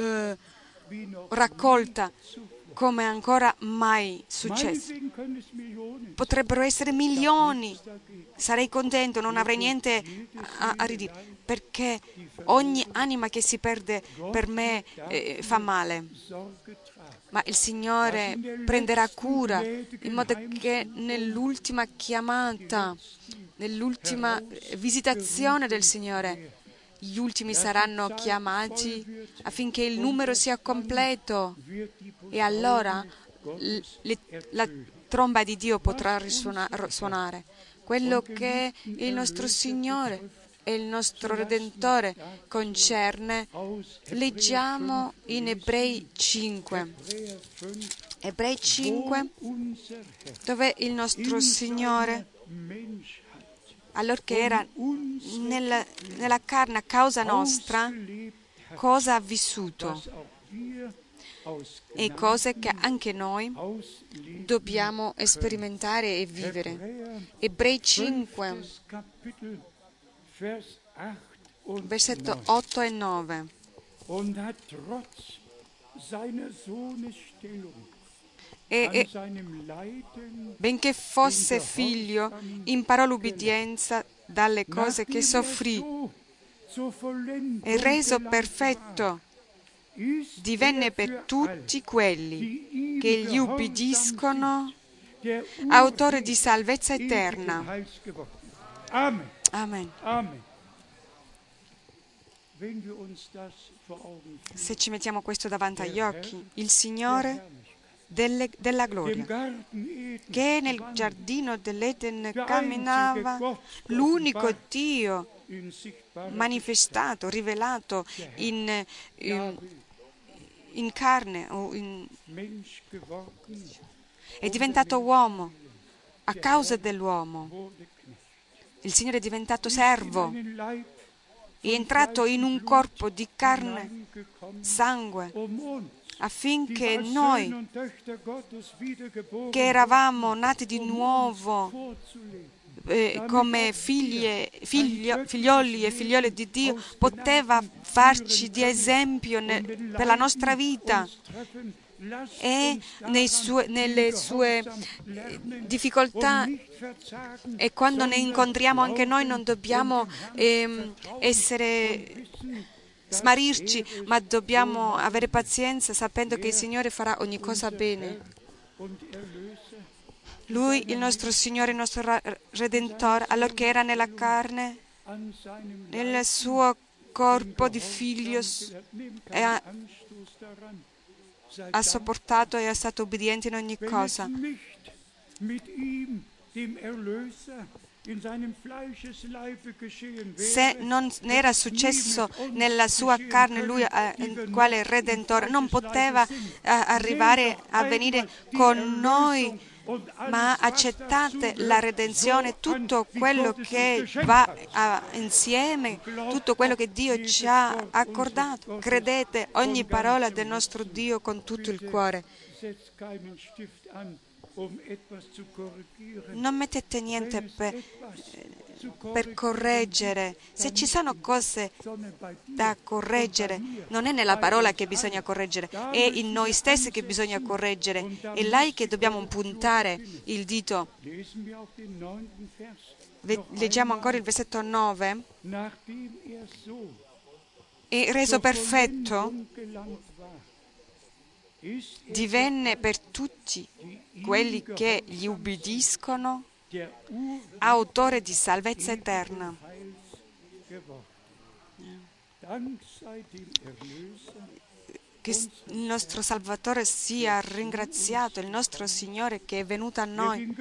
raccolta come ancora mai successo. Potrebbero essere milioni. Sarei contento, non avrei niente a ridire, perché ogni anima che si perde per me fa male. Ma il Signore prenderà cura in modo che nell'ultima chiamata, nell'ultima visitazione del Signore, gli ultimi saranno chiamati affinché il numero sia completo, e allora la tromba di Dio potrà suonare. Quello che il nostro Signore e il nostro Redentore concerne, leggiamo in Ebrei 5. Ebrei 5, dove il nostro Signore, allorché era nella carne a causa nostra, cosa ha vissuto e cose che anche noi dobbiamo sperimentare e vivere. Ebrei 5, versetto 8 e 9. E benché fosse figlio, imparò l'ubbidienza dalle cose che soffrì, e reso perfetto divenne per tutti quelli che gli ubbidiscono autore di salvezza eterna. Amen. Se ci mettiamo questo davanti agli occhi, il Signore della gloria, che nel giardino dell'Eden camminava, l'unico Dio manifestato, rivelato in carne, è diventato uomo a causa dell'uomo. Il Signore è diventato servo, è entrato in un corpo di carne, sangue, affinché noi, che eravamo nati di nuovo come figlioli e figliole di Dio, poteva farci di esempio per la nostra vita, e nelle sue difficoltà, e quando ne incontriamo anche noi non dobbiamo essere smarrirci, ma dobbiamo avere pazienza sapendo che il Signore farà ogni cosa bene. Lui, il nostro Signore, il nostro Redentore, allorché era nella carne, nel suo corpo di figlio, ha sopportato e è stato obbediente in ogni cosa. Se non era successo nella sua carne, lui, quale Redentore, non poteva arrivare a venire con noi, ma accettate la redenzione, tutto quello che va insieme, tutto quello che Dio ci ha accordato. Credete ogni parola del nostro Dio con tutto il cuore. Non mettete niente per correggere. Se ci sono cose da correggere, non è nella parola che bisogna correggere, è in noi stessi che bisogna correggere. È là che dobbiamo puntare il dito. Leggiamo ancora il versetto 9. E reso perfetto, divenne per tutti quelli che gli ubbidiscono autore di salvezza eterna. Che il nostro Salvatore sia ringraziato, il nostro Signore che è venuto a noi,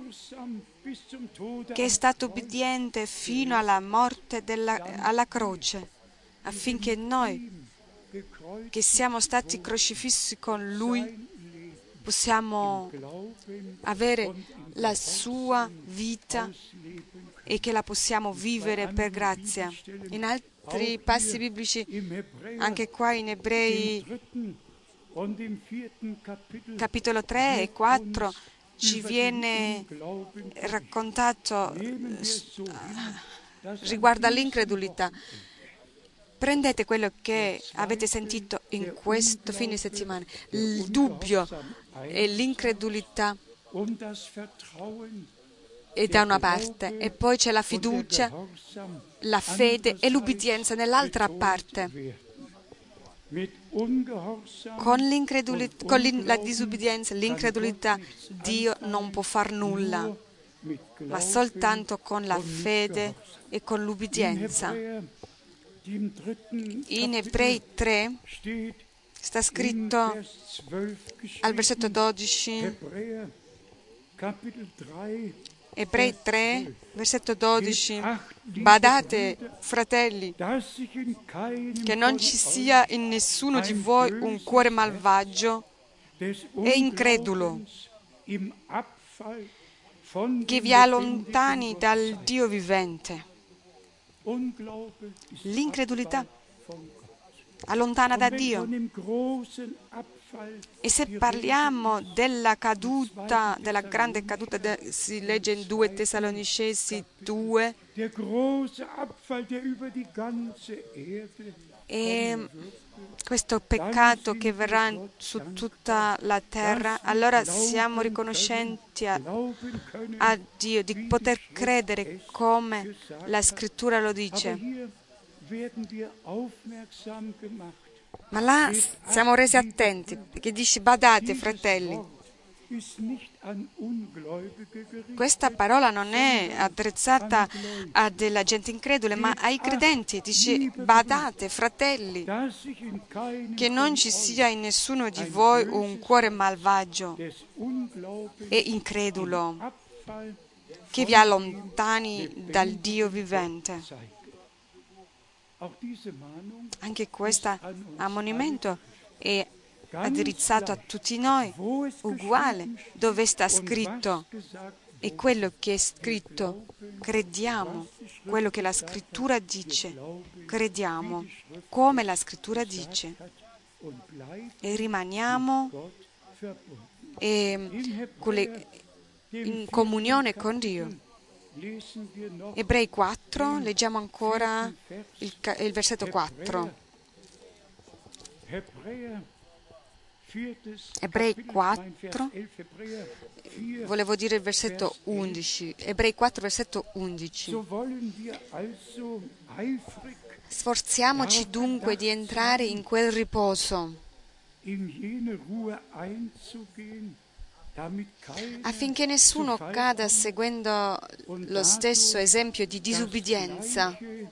che è stato obbediente fino alla morte alla croce, affinché noi, che siamo stati crocifissi con Lui, possiamo avere la sua vita e che la possiamo vivere per grazia. In altri passi biblici, anche qua in Ebrei capitolo 3 e 4, ci viene raccontato riguardo all'incredulità. Prendete quello che avete sentito in questo fine settimana, il dubbio e l'incredulità è da una parte, e poi c'è la fiducia, la fede e l'ubbidienza nell'altra parte. Con la disubbidienza, l'incredulità, Dio non può far nulla, ma soltanto con la fede e con l'ubbidienza. In Ebrei 3 sta scritto al versetto 12, Ebrei 3, versetto 12, badate, fratelli, che non ci sia in nessuno di voi un cuore malvagio e incredulo, che vi allontani dal Dio vivente. L'incredulità allontana da Dio. E se parliamo della caduta, della grande caduta, si legge in 2 Tessalonicesi 2, e questo peccato che verrà su tutta la terra, allora siamo riconoscenti a Dio di poter credere come la Scrittura lo dice. Ma là siamo resi attenti, perché dice badate, fratelli. Questa parola non è attrezzata a della gente incredula, ma ai credenti. Dice badate, fratelli, che non ci sia in nessuno di voi un cuore malvagio e incredulo, che vi allontani dal Dio vivente. Anche questo ammonimento è indirizzato a tutti noi, uguale, dove sta scritto. E quello che è scritto, crediamo, quello che la Scrittura dice, crediamo come la Scrittura dice e rimaniamo in comunione con Dio. Ebrei 4, leggiamo ancora il versetto 4. Ebrei 4, volevo dire il versetto 11. Ebrei 4, versetto 11. Sforziamoci dunque di entrare in quel riposo, affinché nessuno cada seguendo lo stesso esempio di disubbidienza.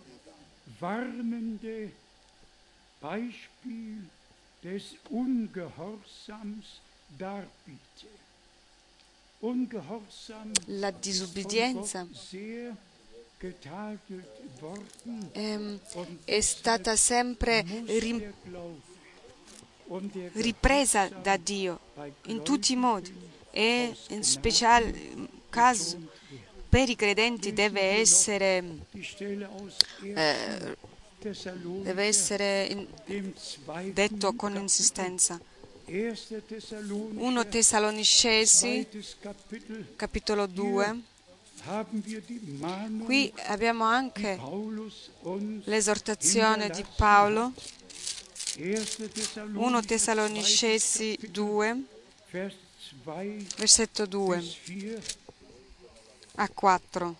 La disubbidienza è stata sempre ripresa da Dio in tutti i modi e in speciale caso per i credenti deve essere detto con insistenza. 1 Tessalonicesi, capitolo 2. Qui abbiamo anche l'esortazione di Paolo. 1 Tessalonicesi 2, versetto 2 a 4.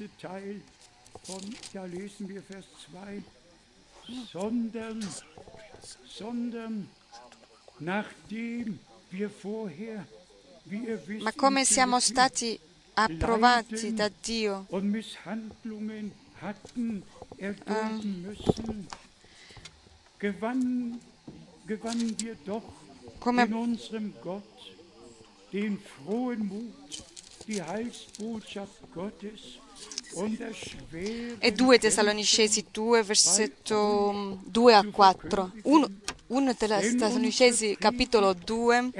Ma come siamo stati approvati da Dio, come e 2 Tessalonicesi 2, versetto 2 a 4. 1 Tessalonicesi, capitolo 2.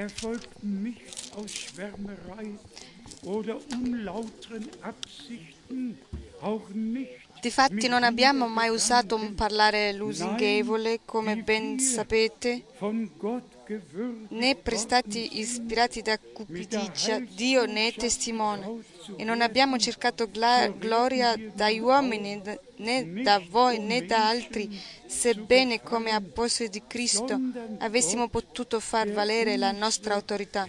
Difatti non abbiamo mai usato un parlare lusinghevole, come ben sapete, né prestati ispirati da cupidigia, Dio ne è testimone, e non abbiamo cercato gloria dagli uomini, né da voi né da altri, sebbene come apostoli di Cristo avessimo potuto far valere la nostra autorità.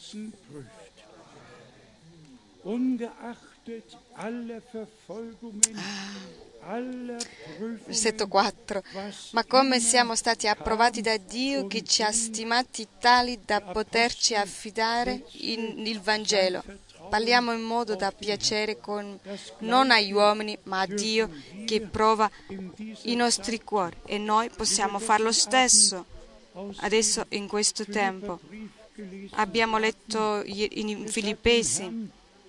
Versetto 4. Ma come siamo stati approvati da Dio che ci ha stimati tali da poterci affidare il Vangelo, parliamo in modo da piacere non agli uomini ma a Dio che prova i nostri cuori, e noi possiamo fare lo stesso adesso in questo tempo. Abbiamo letto in Filippesi.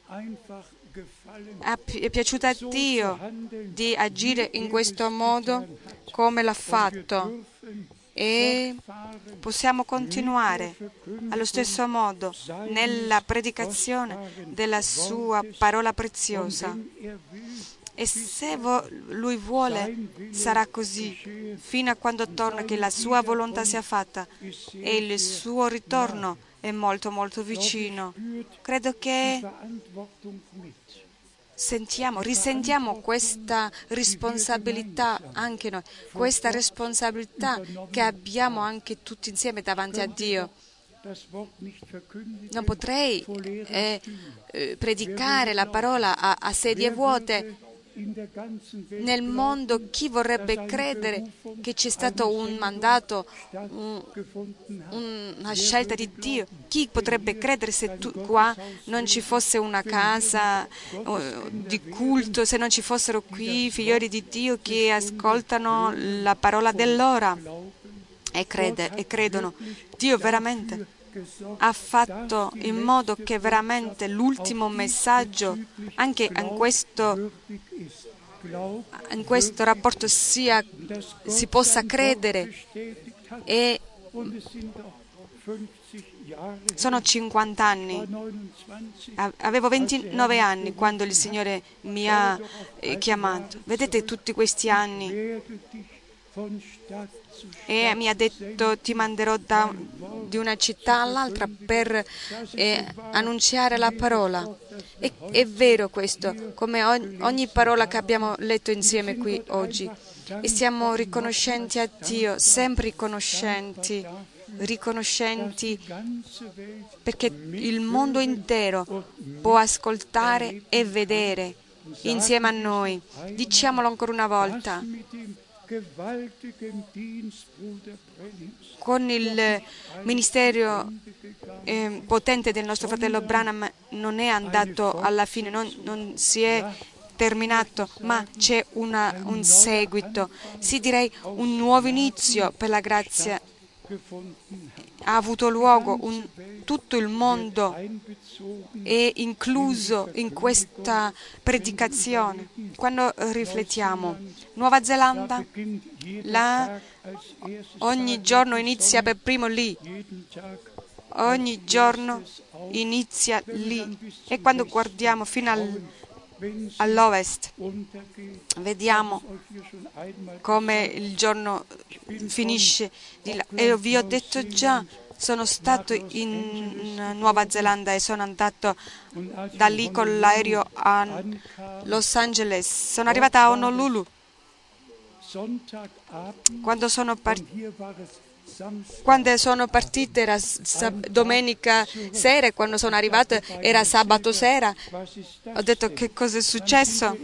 È piaciuto a Dio di agire in questo modo come l'ha fatto, e possiamo continuare allo stesso modo nella predicazione della sua parola preziosa. E se Lui vuole, sarà così, fino a quando torna, che la sua volontà sia fatta, e il suo ritorno è molto molto vicino. Credo che risentiamo questa responsabilità anche noi, questa responsabilità che abbiamo anche tutti insieme davanti a Dio. Non potrei predicare la parola a sedie vuote. Nel mondo chi vorrebbe credere che c'è stato un mandato, una scelta di Dio? Chi potrebbe credere se qua non ci fosse una casa di culto, se non ci fossero qui figlioli di Dio che ascoltano la parola dell'ora e credono? Dio veramente ha fatto in modo che veramente l'ultimo messaggio, anche in questo rapporto, si possa credere. E sono 50 anni. Avevo 29 anni quando il Signore mi ha chiamato. Vedete tutti questi anni. E mi ha detto: ti manderò di una città all'altra per annunciare la parola. È vero questo, come ogni parola che abbiamo letto insieme qui oggi. E siamo riconoscenti a Dio, sempre riconoscenti perché il mondo intero può ascoltare e vedere insieme a noi. Diciamolo ancora una volta. con il ministero potente del nostro fratello Branham non è andato alla fine, non si è terminato, ma c'è un seguito, sì direi un nuovo inizio per la grazia. Ha avuto luogo, tutto il mondo è incluso in questa predicazione. Quando riflettiamo, Nuova Zelanda, là ogni giorno inizia per primo lì, ogni giorno inizia lì, e quando guardiamo fino all'ovest, vediamo come il giorno finisce di là. E vi ho detto già, sono stato in Nuova Zelanda e sono andato da lì con l'aereo a Los Angeles. Sono arrivata a Honolulu. Quando sono partita era domenica sera, e quando sono arrivata era sabato sera. Ho detto: che cosa è successo?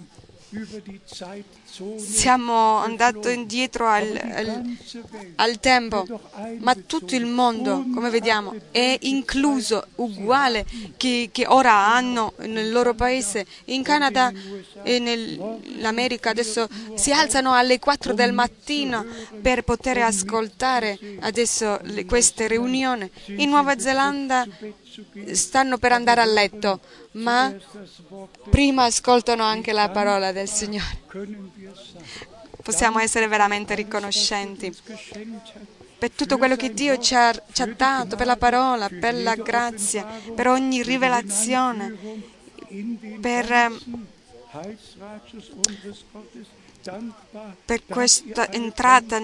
Siamo andati indietro al tempo, ma tutto il mondo, come vediamo, è incluso, uguale che ora hanno nel loro paese. In Canada e nell'America adesso si alzano alle 4 del mattino per poter ascoltare adesso queste riunioni. In Nuova Zelanda stanno per andare a letto, ma prima ascoltano anche la parola del Signore. Possiamo essere veramente riconoscenti per tutto quello che Dio ci ha dato, per la parola, per la grazia, per ogni rivelazione, per questa entrata,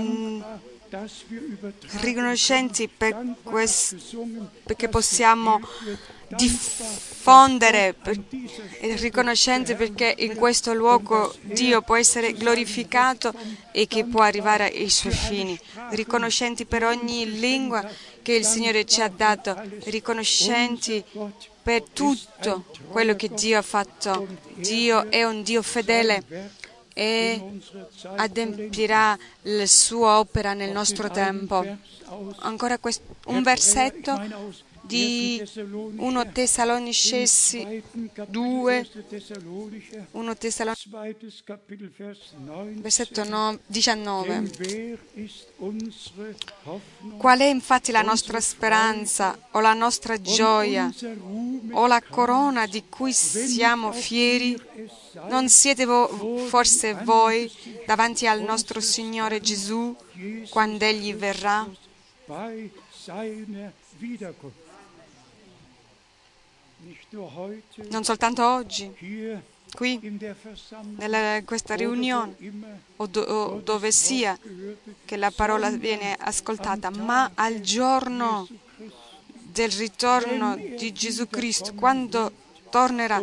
riconoscenti perché possiamo diffondere, riconoscenti perché in questo luogo Dio può essere glorificato e che può arrivare ai suoi fini, riconoscenti per ogni lingua che il Signore ci ha dato, riconoscenti per tutto quello che Dio ha fatto. Dio è un Dio fedele e adempirà la sua opera nel nostro tempo. Ancora un versetto di 1 Tessalonicesi 2, 1 Tessalonicesi, versetto 19. Qual è infatti la nostra speranza, o la nostra gioia, o la corona di cui siamo fieri? Non siete forse voi davanti al nostro Signore Gesù quando Egli verrà? Non soltanto oggi, qui, in questa riunione, o dove sia che la parola viene ascoltata, ma al giorno del ritorno di Gesù Cristo, quando tornerà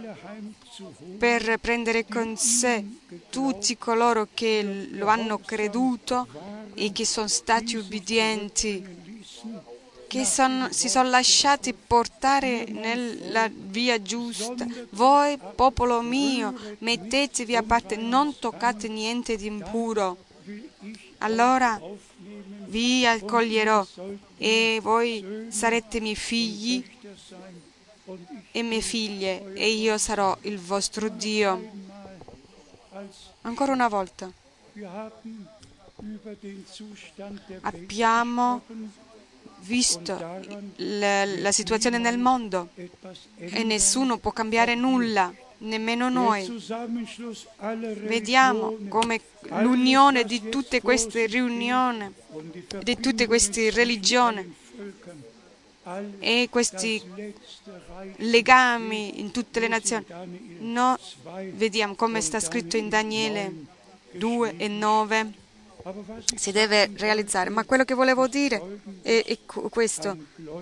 per prendere con sé tutti coloro che lo hanno creduto e che sono stati ubbidienti, che si sono lasciati portare nella via giusta. Voi, popolo mio, mettetevi a parte, non toccate niente di impuro. Allora vi accoglierò e voi sarete miei figli e mie figlie, e io sarò il vostro Dio. Ancora una volta, abbiamo visto la situazione nel mondo e nessuno può cambiare nulla, nemmeno noi. Vediamo come l'unione di tutte queste riunioni, di tutte queste religioni e questi legami in tutte le nazioni. No, vediamo come sta scritto in Daniele 2:9. Si deve realizzare. Ma quello che volevo dire è questo.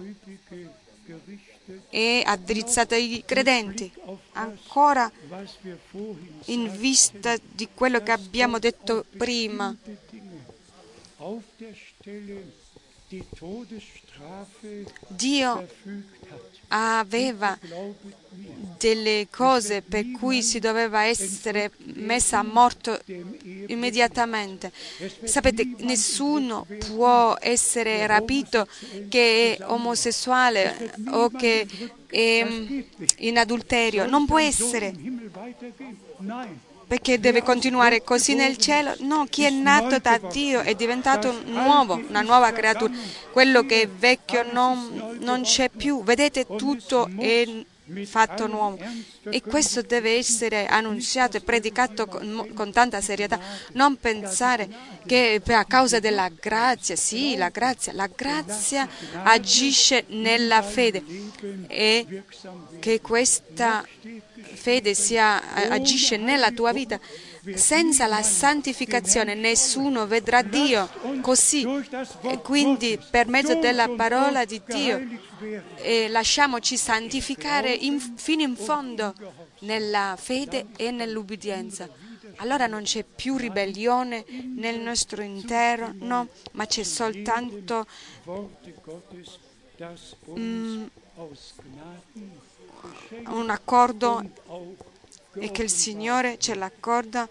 È addrizzato ai credenti. Ancora in vista di quello che abbiamo detto prima, Dio aveva delle cose per cui si doveva essere messa a morto immediatamente. Sapete, nessuno può essere rapito che è omosessuale o che è in adulterio. Non può essere. Perché deve continuare così nel cielo? No, chi è nato da Dio è diventato nuovo, una nuova creatura. Quello che è vecchio non c'è più. Vedete, tutto è fatto nuovo. E questo deve essere annunziato e predicato con tanta serietà. Non pensare che a causa della grazia, sì, la grazia agisce nella fede e che questa fede agisce nella tua vita. Senza la santificazione nessuno vedrà Dio così. E quindi per mezzo della parola di Dio lasciamoci santificare fino in fondo nella fede e nell'ubbidienza. Allora non c'è più ribellione nel nostro interno, no, ma c'è soltanto un accordo e che il Signore ce l'accorda,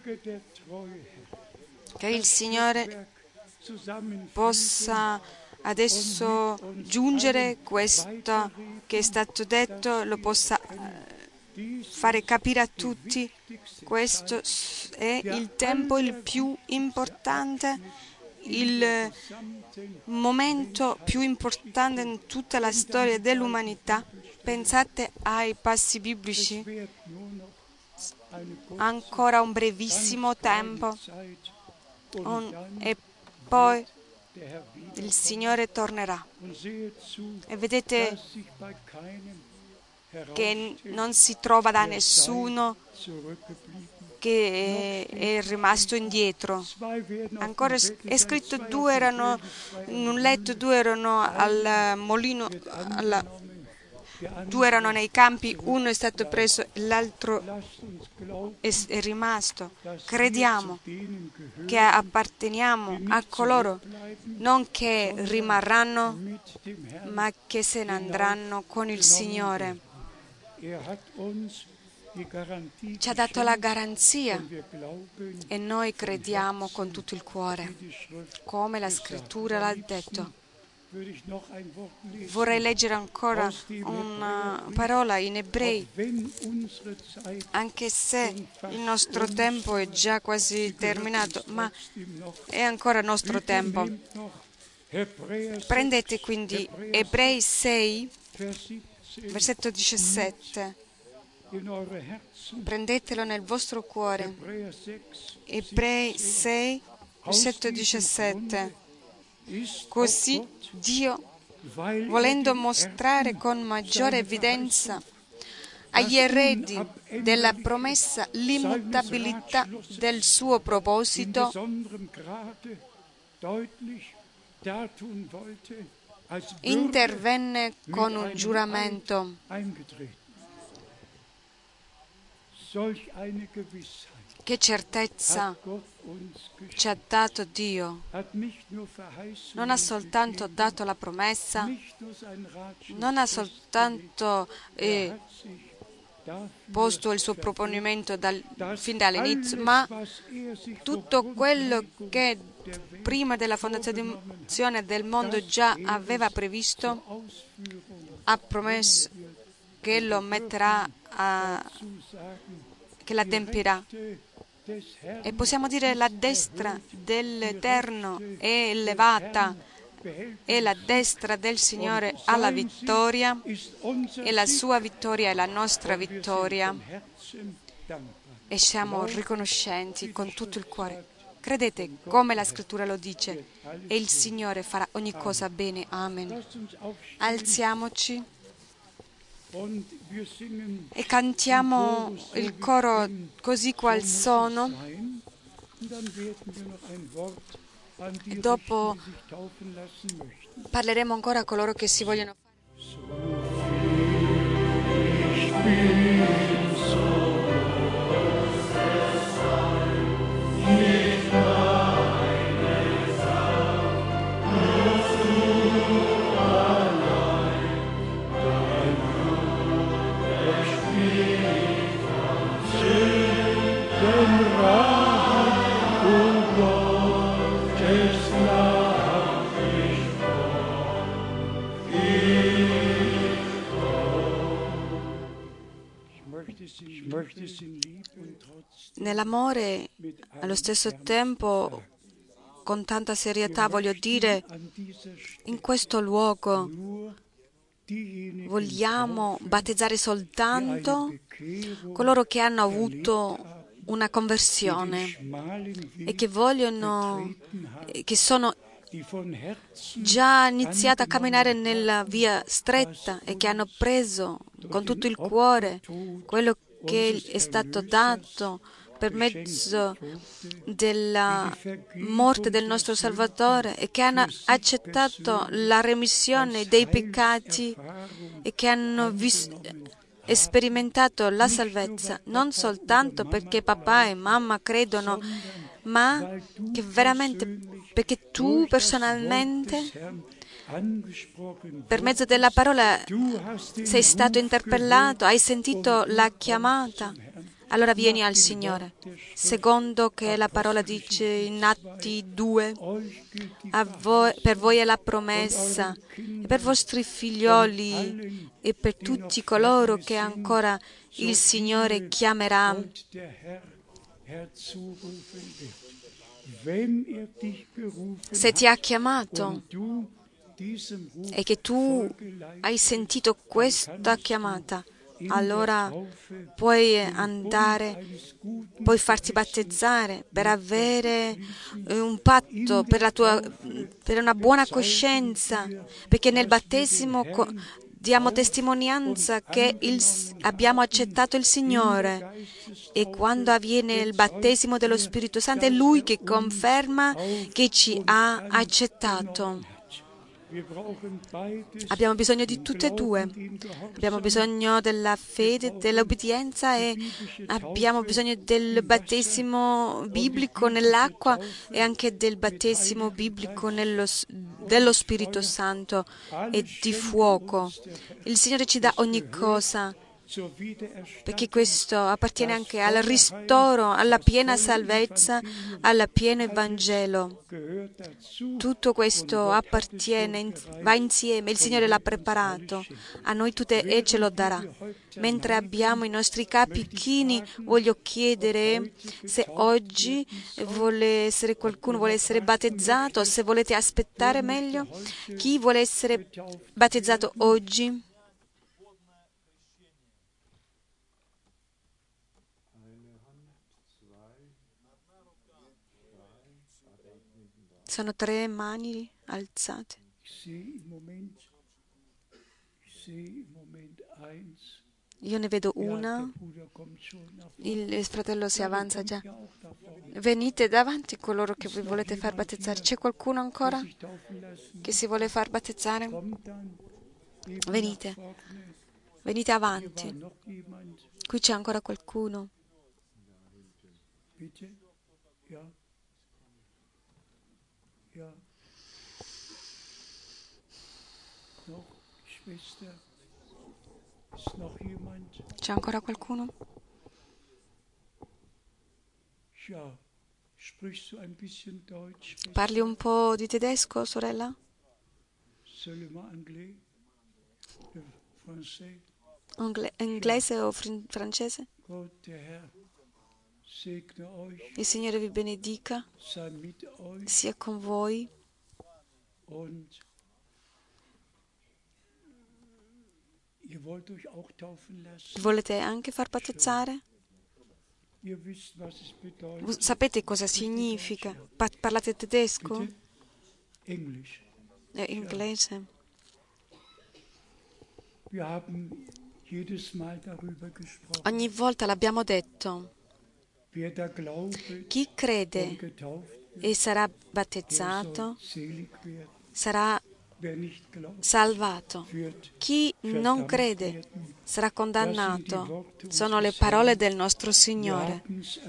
che il Signore possa adesso giungere questo che è stato detto, lo possa fare capire a tutti. Questo è il tempo il più importante, il momento più importante in tutta la storia dell'umanità. Pensate ai passi biblici. Ancora un brevissimo tempo e poi il Signore tornerà. E vedete che non si trova da nessuno che è rimasto indietro. Ancora è scritto: due erano in un letto, due erano al molino, due erano nei campi, uno è stato preso e l'altro è rimasto. Crediamo che apparteniamo a coloro non che rimarranno, ma che se ne andranno con il Signore. Ci ha dato la garanzia e noi crediamo con tutto il cuore, come la Scrittura l'ha detto. Vorrei leggere ancora una parola in Ebrei, anche se il nostro tempo è già quasi terminato, ma è ancora il nostro tempo. Prendete quindi Ebrei 6, versetto 17. Prendetelo nel vostro cuore. Ebrei 6, versetto 17. Così Dio, volendo mostrare con maggiore evidenza agli eredi della promessa l'immutabilità del suo proposito, intervenne con un giuramento. Che certezza ci ha dato Dio. Non ha soltanto dato la promessa, non ha soltanto posto il suo proponimento fin dall'inizio, ma tutto quello che prima della fondazione del mondo già aveva previsto, ha promesso che lo metterà che l'adempirà. E possiamo dire: la destra dell'Eterno è elevata e la destra del Signore ha la vittoria e la sua vittoria è la nostra vittoria. E siamo riconoscenti con tutto il cuore. Credete come la Scrittura lo dice e il Signore farà ogni cosa bene. Amen. Alziamoci e cantiamo il coro Così qual sono, e dopo parleremo ancora a coloro che si vogliono fare. Nell'amore, allo stesso tempo, con tanta serietà, voglio dire, in questo luogo vogliamo battezzare soltanto coloro che hanno avuto una conversione e che vogliono, che sono già iniziati a camminare nella via stretta e che hanno preso con tutto il cuore quello che è stato dato per mezzo della morte del nostro Salvatore e che hanno accettato la remissione dei peccati e che hanno sperimentato la salvezza non soltanto perché papà e mamma credono, ma che veramente perché tu personalmente per mezzo della parola sei stato interpellato, hai sentito la chiamata, allora vieni al Signore. Secondo che la parola dice in Atti 2, per voi è la promessa, e per vostri figlioli e per tutti coloro che ancora il Signore chiamerà. Se ti ha chiamato e che tu hai sentito questa chiamata, allora puoi andare, puoi farti battezzare per avere un patto, per una buona coscienza, perché nel battesimo diamo testimonianza che abbiamo accettato il Signore e quando avviene il battesimo dello Spirito Santo è Lui che conferma che ci ha accettato. Abbiamo bisogno di tutte e due. Abbiamo bisogno della fede, dell'obbedienza e abbiamo bisogno del battesimo biblico nell'acqua e anche del battesimo biblico dello Spirito Santo e di fuoco. Il Signore ci dà ogni cosa, perché questo appartiene anche al ristoro, alla piena salvezza, al pieno Evangelo. Tutto questo appartiene, va insieme, il Signore l'ha preparato a noi tutte e ce lo darà. Mentre abbiamo i nostri capi chini, voglio chiedere se oggi qualcuno vuole essere battezzato, se volete aspettare meglio. Chi vuole essere battezzato oggi? Sono 3 mani alzate. Io ne vedo una. Il fratello si avanza già. Venite davanti coloro che vi volete far battezzare. C'è qualcuno ancora che si vuole far battezzare? Venite. Venite avanti. Qui c'è ancora qualcuno. C'è ancora qualcuno? Parli un po' di tedesco, sorella? Inglese o francese? Il Signore vi benedica, sia con voi. Volete anche far battezzare? Sapete cosa significa? Parlate tedesco? Inglese? Ogni volta l'abbiamo detto. Chi crede e sarà battezzato sarà salvato. Chi non crede sarà condannato. Sono le parole del nostro Signore.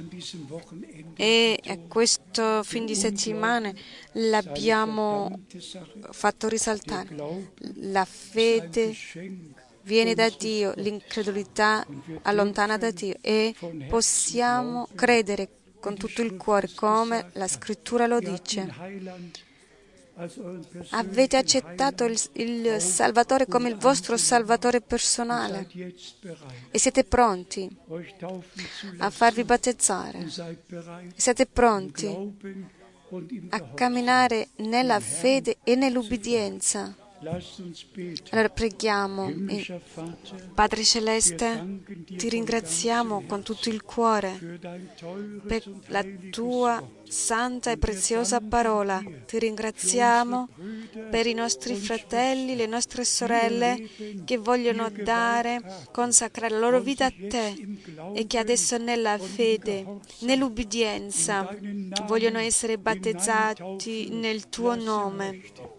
E a questo fin di settimana l'abbiamo fatto risaltare. La fede viene da Dio, l'incredulità allontana da Dio e possiamo credere con tutto il cuore come la Scrittura lo dice. Avete accettato il Salvatore come il vostro Salvatore personale e siete pronti a farvi battezzare. Siete pronti a camminare nella fede e nell'ubbidienza. Allora preghiamo. Padre Celeste, ti ringraziamo con tutto il cuore per la tua santa e preziosa parola. Ti ringraziamo per i nostri fratelli, le nostre sorelle che vogliono consacrare la loro vita a te e che adesso nella fede, nell'ubbidienza, vogliono essere battezzati nel tuo nome.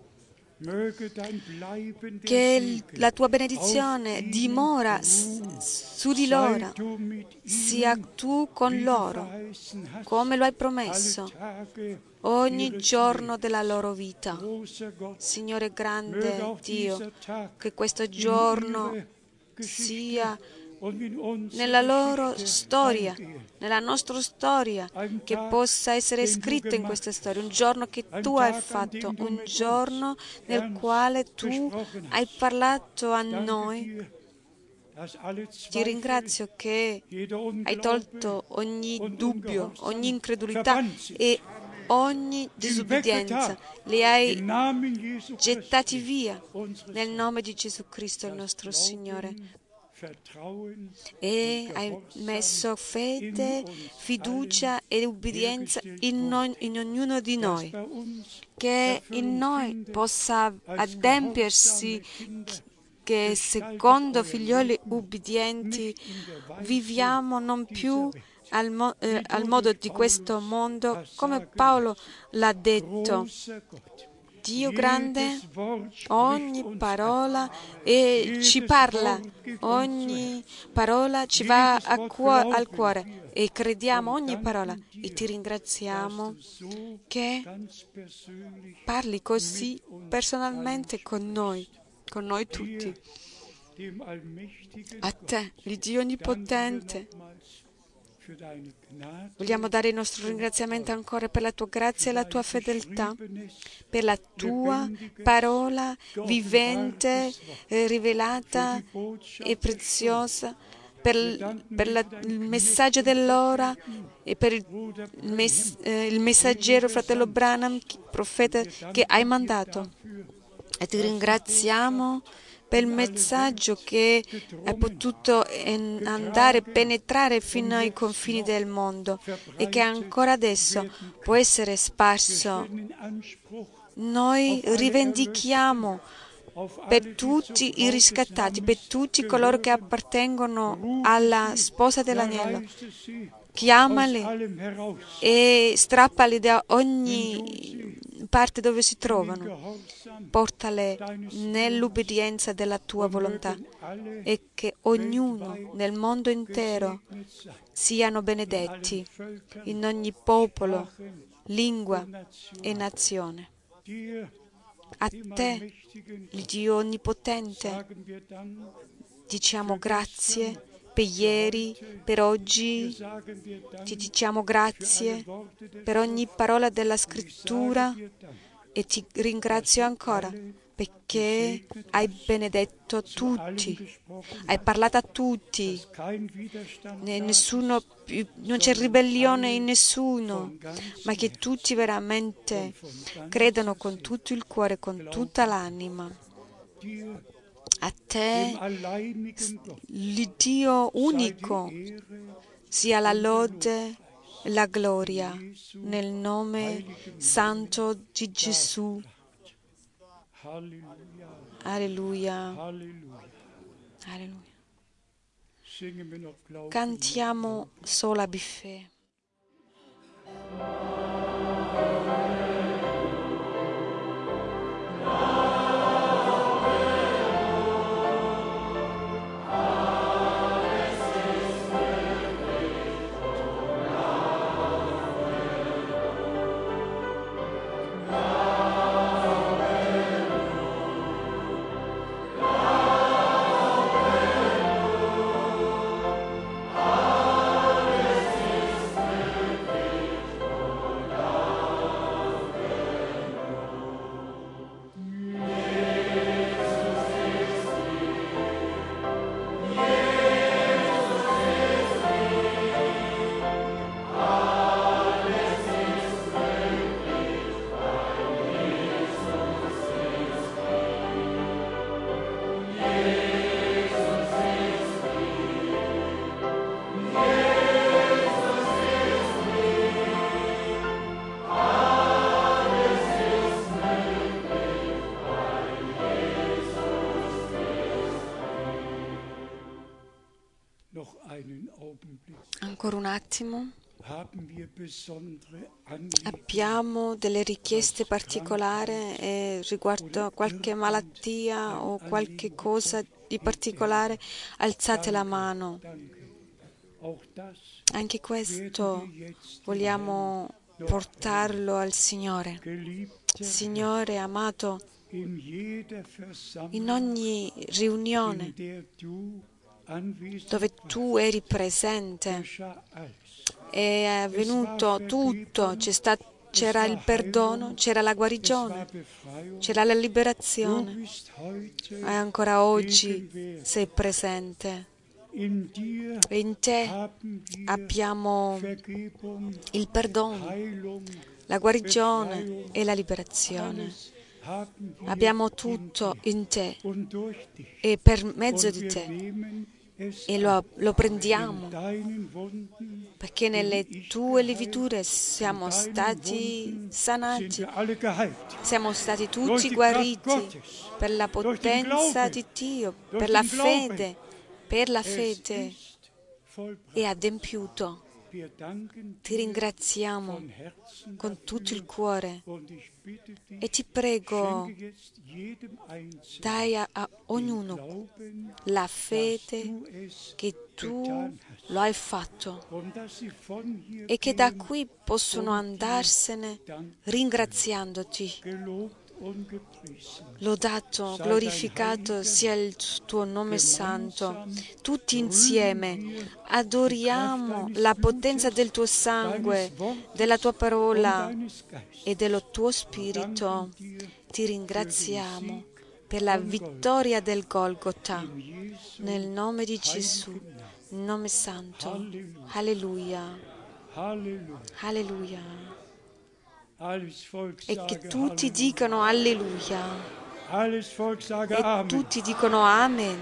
Che la tua benedizione dimora su di loro, sia tu con loro, come lo hai promesso, ogni giorno della loro vita. Signore grande Dio, che questo giorno sia nella loro storia, nella nostra storia, che possa essere scritto in questa storia, un giorno che tu hai fatto, un giorno nel quale tu hai parlato a noi. Ti ringrazio che hai tolto ogni dubbio, ogni incredulità e ogni disubbidienza, li hai gettati via nel nome di Gesù Cristo, il nostro Signore. E hai messo fede, fiducia e ubbidienza in ognuno di noi, che in noi possa adempiersi che secondo figlioli ubbidienti viviamo non più al modo di questo mondo, come Paolo l'ha detto. Dio grande, ogni parola ci parla, ogni parola ci va al cuore e crediamo ogni parola e ti ringraziamo che parli così personalmente con noi tutti. A te, il Dio Onnipotente, vogliamo dare il nostro ringraziamento ancora per la tua grazia e la tua fedeltà, per la tua parola vivente, rivelata e preziosa, per il messaggio dell'ora e per il messaggero, fratello Branham, profeta che hai mandato. E ti ringraziamo per il messaggio che è potuto andare, penetrare fino ai confini del mondo e che ancora adesso può essere sparso. Noi rivendichiamo per tutti i riscattati, per tutti coloro che appartengono alla sposa dell'agnello. Chiamali e strappali da ogni parte dove si trovano. Portale nell'ubbidienza della tua volontà e che ognuno nel mondo intero siano benedetti in ogni popolo, lingua e nazione. A te, il Dio Onnipotente, diciamo grazie per ieri, per oggi, ti diciamo grazie per ogni parola della Scrittura e ti ringrazio ancora perché hai benedetto tutti, hai parlato a tutti, non c'è ribellione in nessuno, ma che tutti veramente credano con tutto il cuore, con tutta l'anima. A te, l'Iddio unico, sia la lode e la gloria nel nome santo di Gesù. Alleluia. Alleluia. Cantiamo sola Biffè. Ancora un attimo. Abbiamo delle richieste particolari riguardo a qualche malattia o qualche cosa di particolare? Alzate la mano. Anche questo vogliamo portarlo al Signore. Signore amato, in ogni riunione dove tu eri presente è avvenuto tutto, c'era il perdono, c'era la guarigione, c'era la liberazione e ancora oggi sei presente. E in te abbiamo il perdono, la guarigione e la liberazione. Abbiamo tutto in te e per mezzo di te e lo prendiamo perché nelle tue lividure siamo stati sanati, siamo stati tutti guariti per la potenza di Dio, per la fede è adempiuto. Ti ringraziamo con tutto il cuore e ti prego, dai a ognuno la fede che tu lo hai fatto e che da qui possono andarsene ringraziandoti. Lodato, glorificato sia il tuo nome santo. Tutti insieme adoriamo la potenza del tuo sangue, della tua parola e del tuo spirito. Ti ringraziamo per la vittoria del Golgota. Nel nome di Gesù, nome santo. Alleluia. Alleluia. E che tutti dicano alleluia. E tutti dicono amen.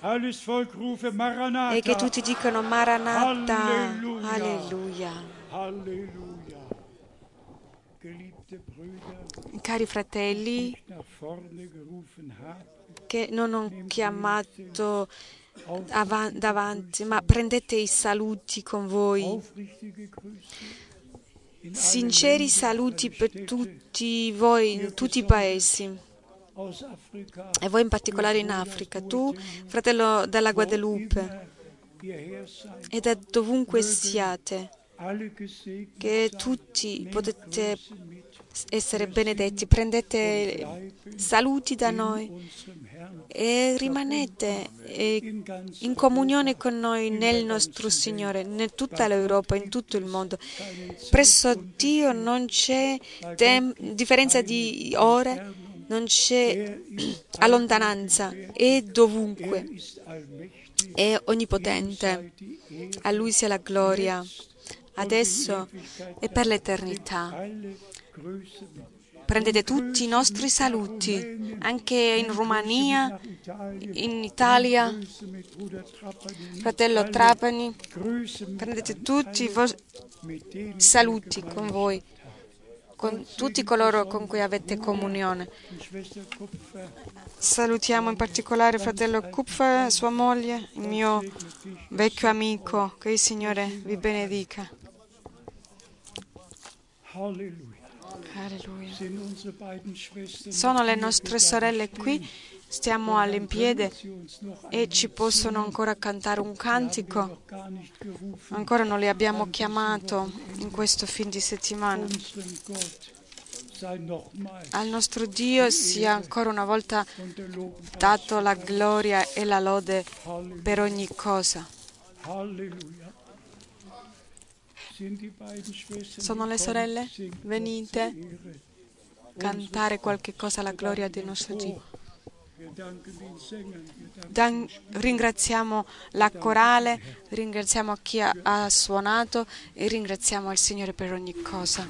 E che tutti dicono Maranatha. Alleluia. Cari fratelli che non ho chiamato davanti, ma prendete i saluti con voi. Sinceri saluti per tutti voi, in tutti i paesi, e voi in particolare in Africa. Tu, fratello dalla Guadalupe, e da dovunque siate, che tutti potete essere benedetti. Prendete saluti da noi e rimanete in comunione con noi nel nostro Signore, in tutta l'Europa, in tutto il mondo. Presso Dio non c'è differenza di ore, non c'è allontananza, è dovunque, è onnipotente. A Lui sia la gloria, adesso e per l'eternità. Prendete tutti i nostri saluti, anche in Romania, in Italia, fratello Trapani, prendete tutti i vostri saluti con voi, con tutti coloro con cui avete comunione. Salutiamo in particolare fratello Kupfer, sua moglie, il mio vecchio amico, che il Signore vi benedica. Alleluia. Sono le nostre sorelle qui, stiamo all'impiede e ci possono ancora cantare un cantico. Ancora non li abbiamo chiamato in questo fin di settimana. Al nostro Dio sia ancora una volta dato la gloria e la lode per ogni cosa. Sono le sorelle? Venite cantare qualche cosa alla gloria del nostro Dio. Ringraziamo la corale, ringraziamo chi ha suonato e ringraziamo il Signore per ogni cosa.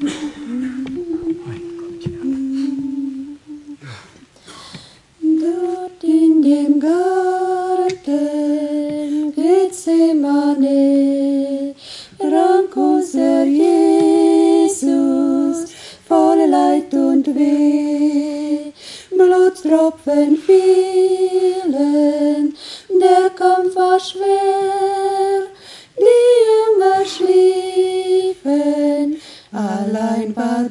Dort in dem Garten Gethsemane rank unser Jesus voll Leid und Weh. Blutstropfen fielen, der Kampf war schwer, die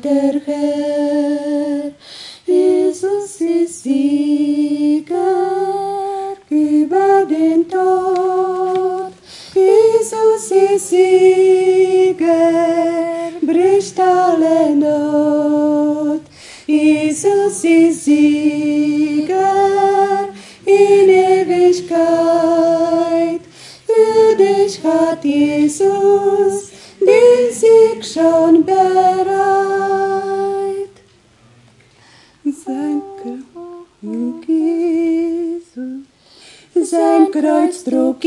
der Herr. Jesus ist Sieger über den Tod. Jesus ist Sieger, bricht alle Not. Jesus ist Sieger in Ewigkeit. Für dich hat Jesus den Sieg schon bereit. Sein Kreuz trug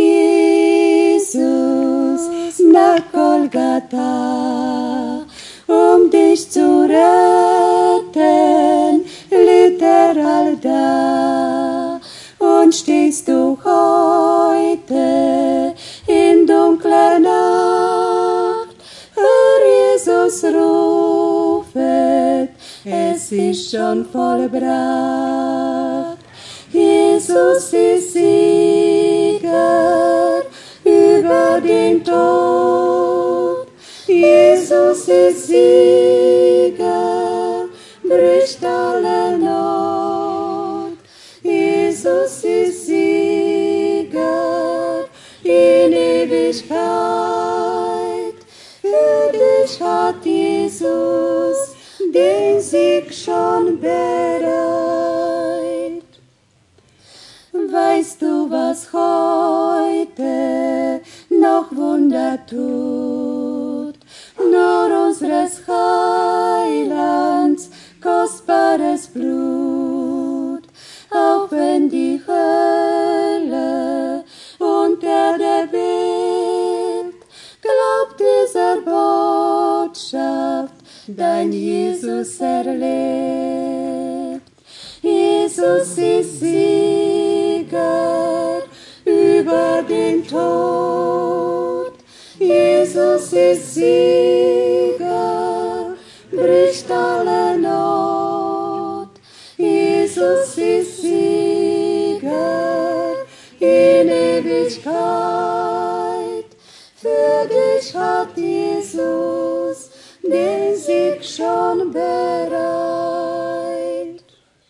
Jesus nach Golgatha, um dich zu retten, litt all da. Und stehst du heute in dunkler Nacht, hör Jesus rufet, es ist schon vollbracht. Jesus ist Sieger über den Tod. Jesus ist Sieger, bricht alle Not. Jesus ist Sieger in Ewigkeit. Für dich hat Jesus den Sieg schon bereit. Weißt du, was heute noch Wunder tut? Nur unseres Heilands kostbares Blut. Auch wenn die Hölle und Erde bebt, glaub dieser Botschaft, dein Jesus erlebt. Jesus ist Sieger über den Tod. Jesus ist Sieger, bricht alle Not. Jesus ist Sieger in Ewigkeit. Für dich hat Jesus den Sieg schon bereit.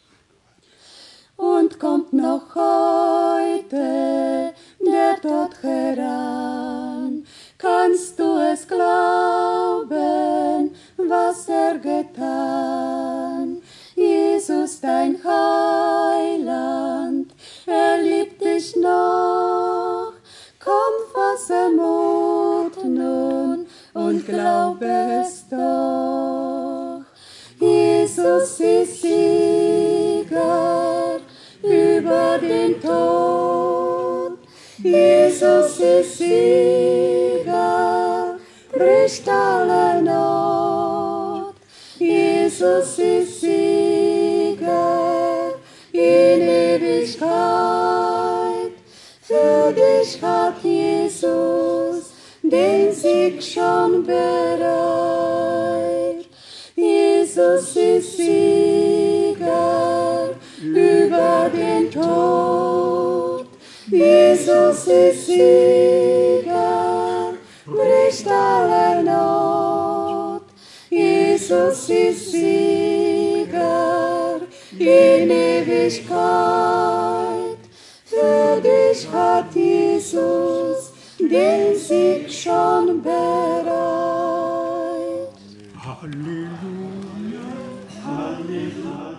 Und kommt noch heute der Tod heran, kannst du es glauben, was er getan? Jesus, dein Heiland, er liebt dich noch. Komm, fasse Mut nun und glaube es doch. Jesus ist Sieger über den Tod. Jesus ist Sieger, bricht alle Not. Jesus ist Sieger in Ewigkeit. Für dich hat Jesus den Sieg schon bereit. Jesus ist Sieger über den Tod. Jesus ist Sieger, bricht alle Not. Jesus ist Sieger in Ewigkeit. Für dich hat Jesus den Sieg schon bereit. Halleluja, Halleluja.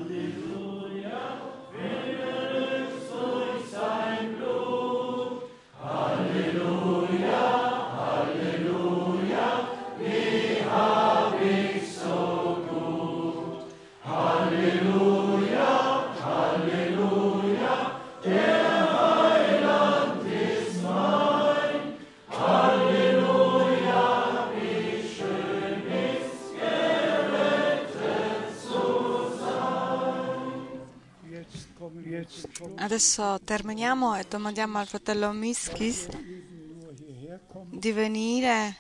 Adesso terminiamo e domandiamo al fratello Miskis di venire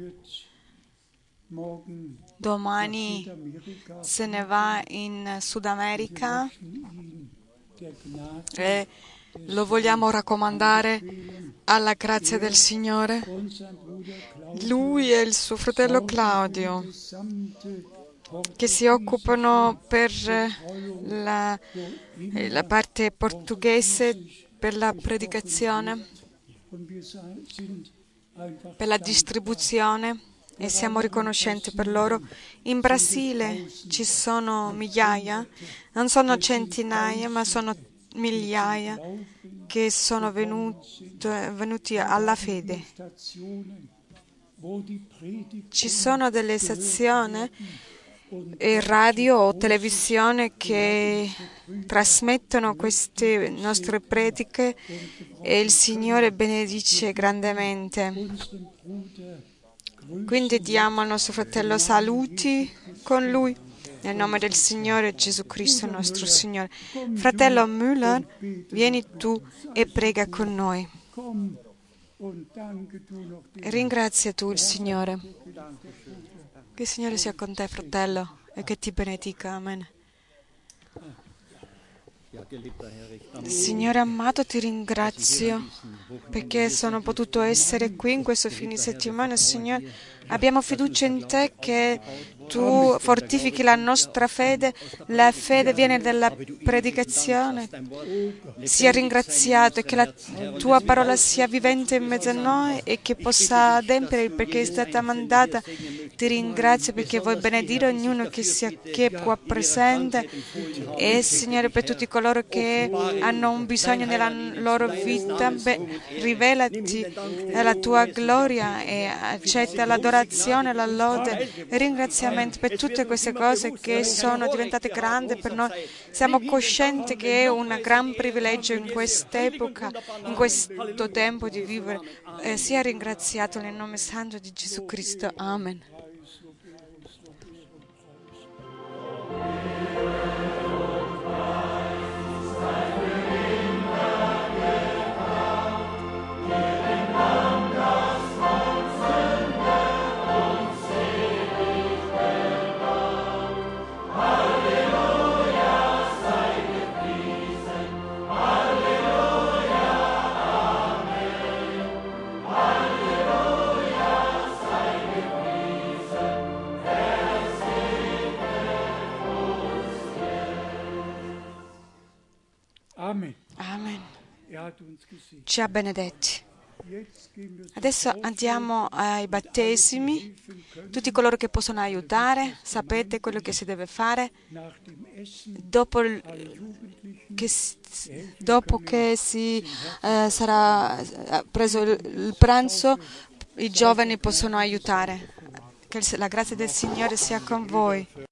domani, se ne va in Sud America e lo vogliamo raccomandare alla grazia del Signore. Lui e il suo fratello Claudio che si occupano per la parte portoghese, per la predicazione, per la distribuzione, e siamo riconoscenti per loro. In Brasile ci sono migliaia, non sono centinaia, ma sono migliaia che sono venuti alla fede. Ci sono delle stazioni radio o televisione che trasmettono queste nostre prediche e il Signore benedice grandemente. Quindi diamo al nostro fratello saluti con lui, nel nome del Signore Gesù Cristo, nostro Signore. Fratello Müller, vieni tu e prega con noi. Ringrazia tu il Signore. Che il Signore sia con te, fratello, e che ti benedica. Amen. Signore amato, ti ringrazio perché sono potuto essere qui in questo fine settimana, Signore. Abbiamo fiducia in te che tu fortifichi la nostra fede. La fede viene dalla predicazione. Sia ringraziato e che la tua parola sia vivente in mezzo a noi e che possa adempiere perché è stata mandata. Ti ringrazio perché vuoi benedire ognuno che sia qua presente e, Signore, per tutti coloro che hanno un bisogno nella loro vita, rivelati la tua gloria e accetta l'adorazione, la lode e ringraziamento per tutte queste cose che sono diventate grandi per noi. Siamo coscienti che è un gran privilegio in quest'epoca, in questo tempo di vivere. Sia ringraziato nel nome santo di Gesù Cristo. Amen. Amen. Ci ha benedetti. Adesso andiamo ai battesimi. Tutti coloro che possono aiutare, sapete quello che si deve fare. Dopo che si sarà preso il pranzo, i giovani possono aiutare. Che la grazia del Signore sia con voi.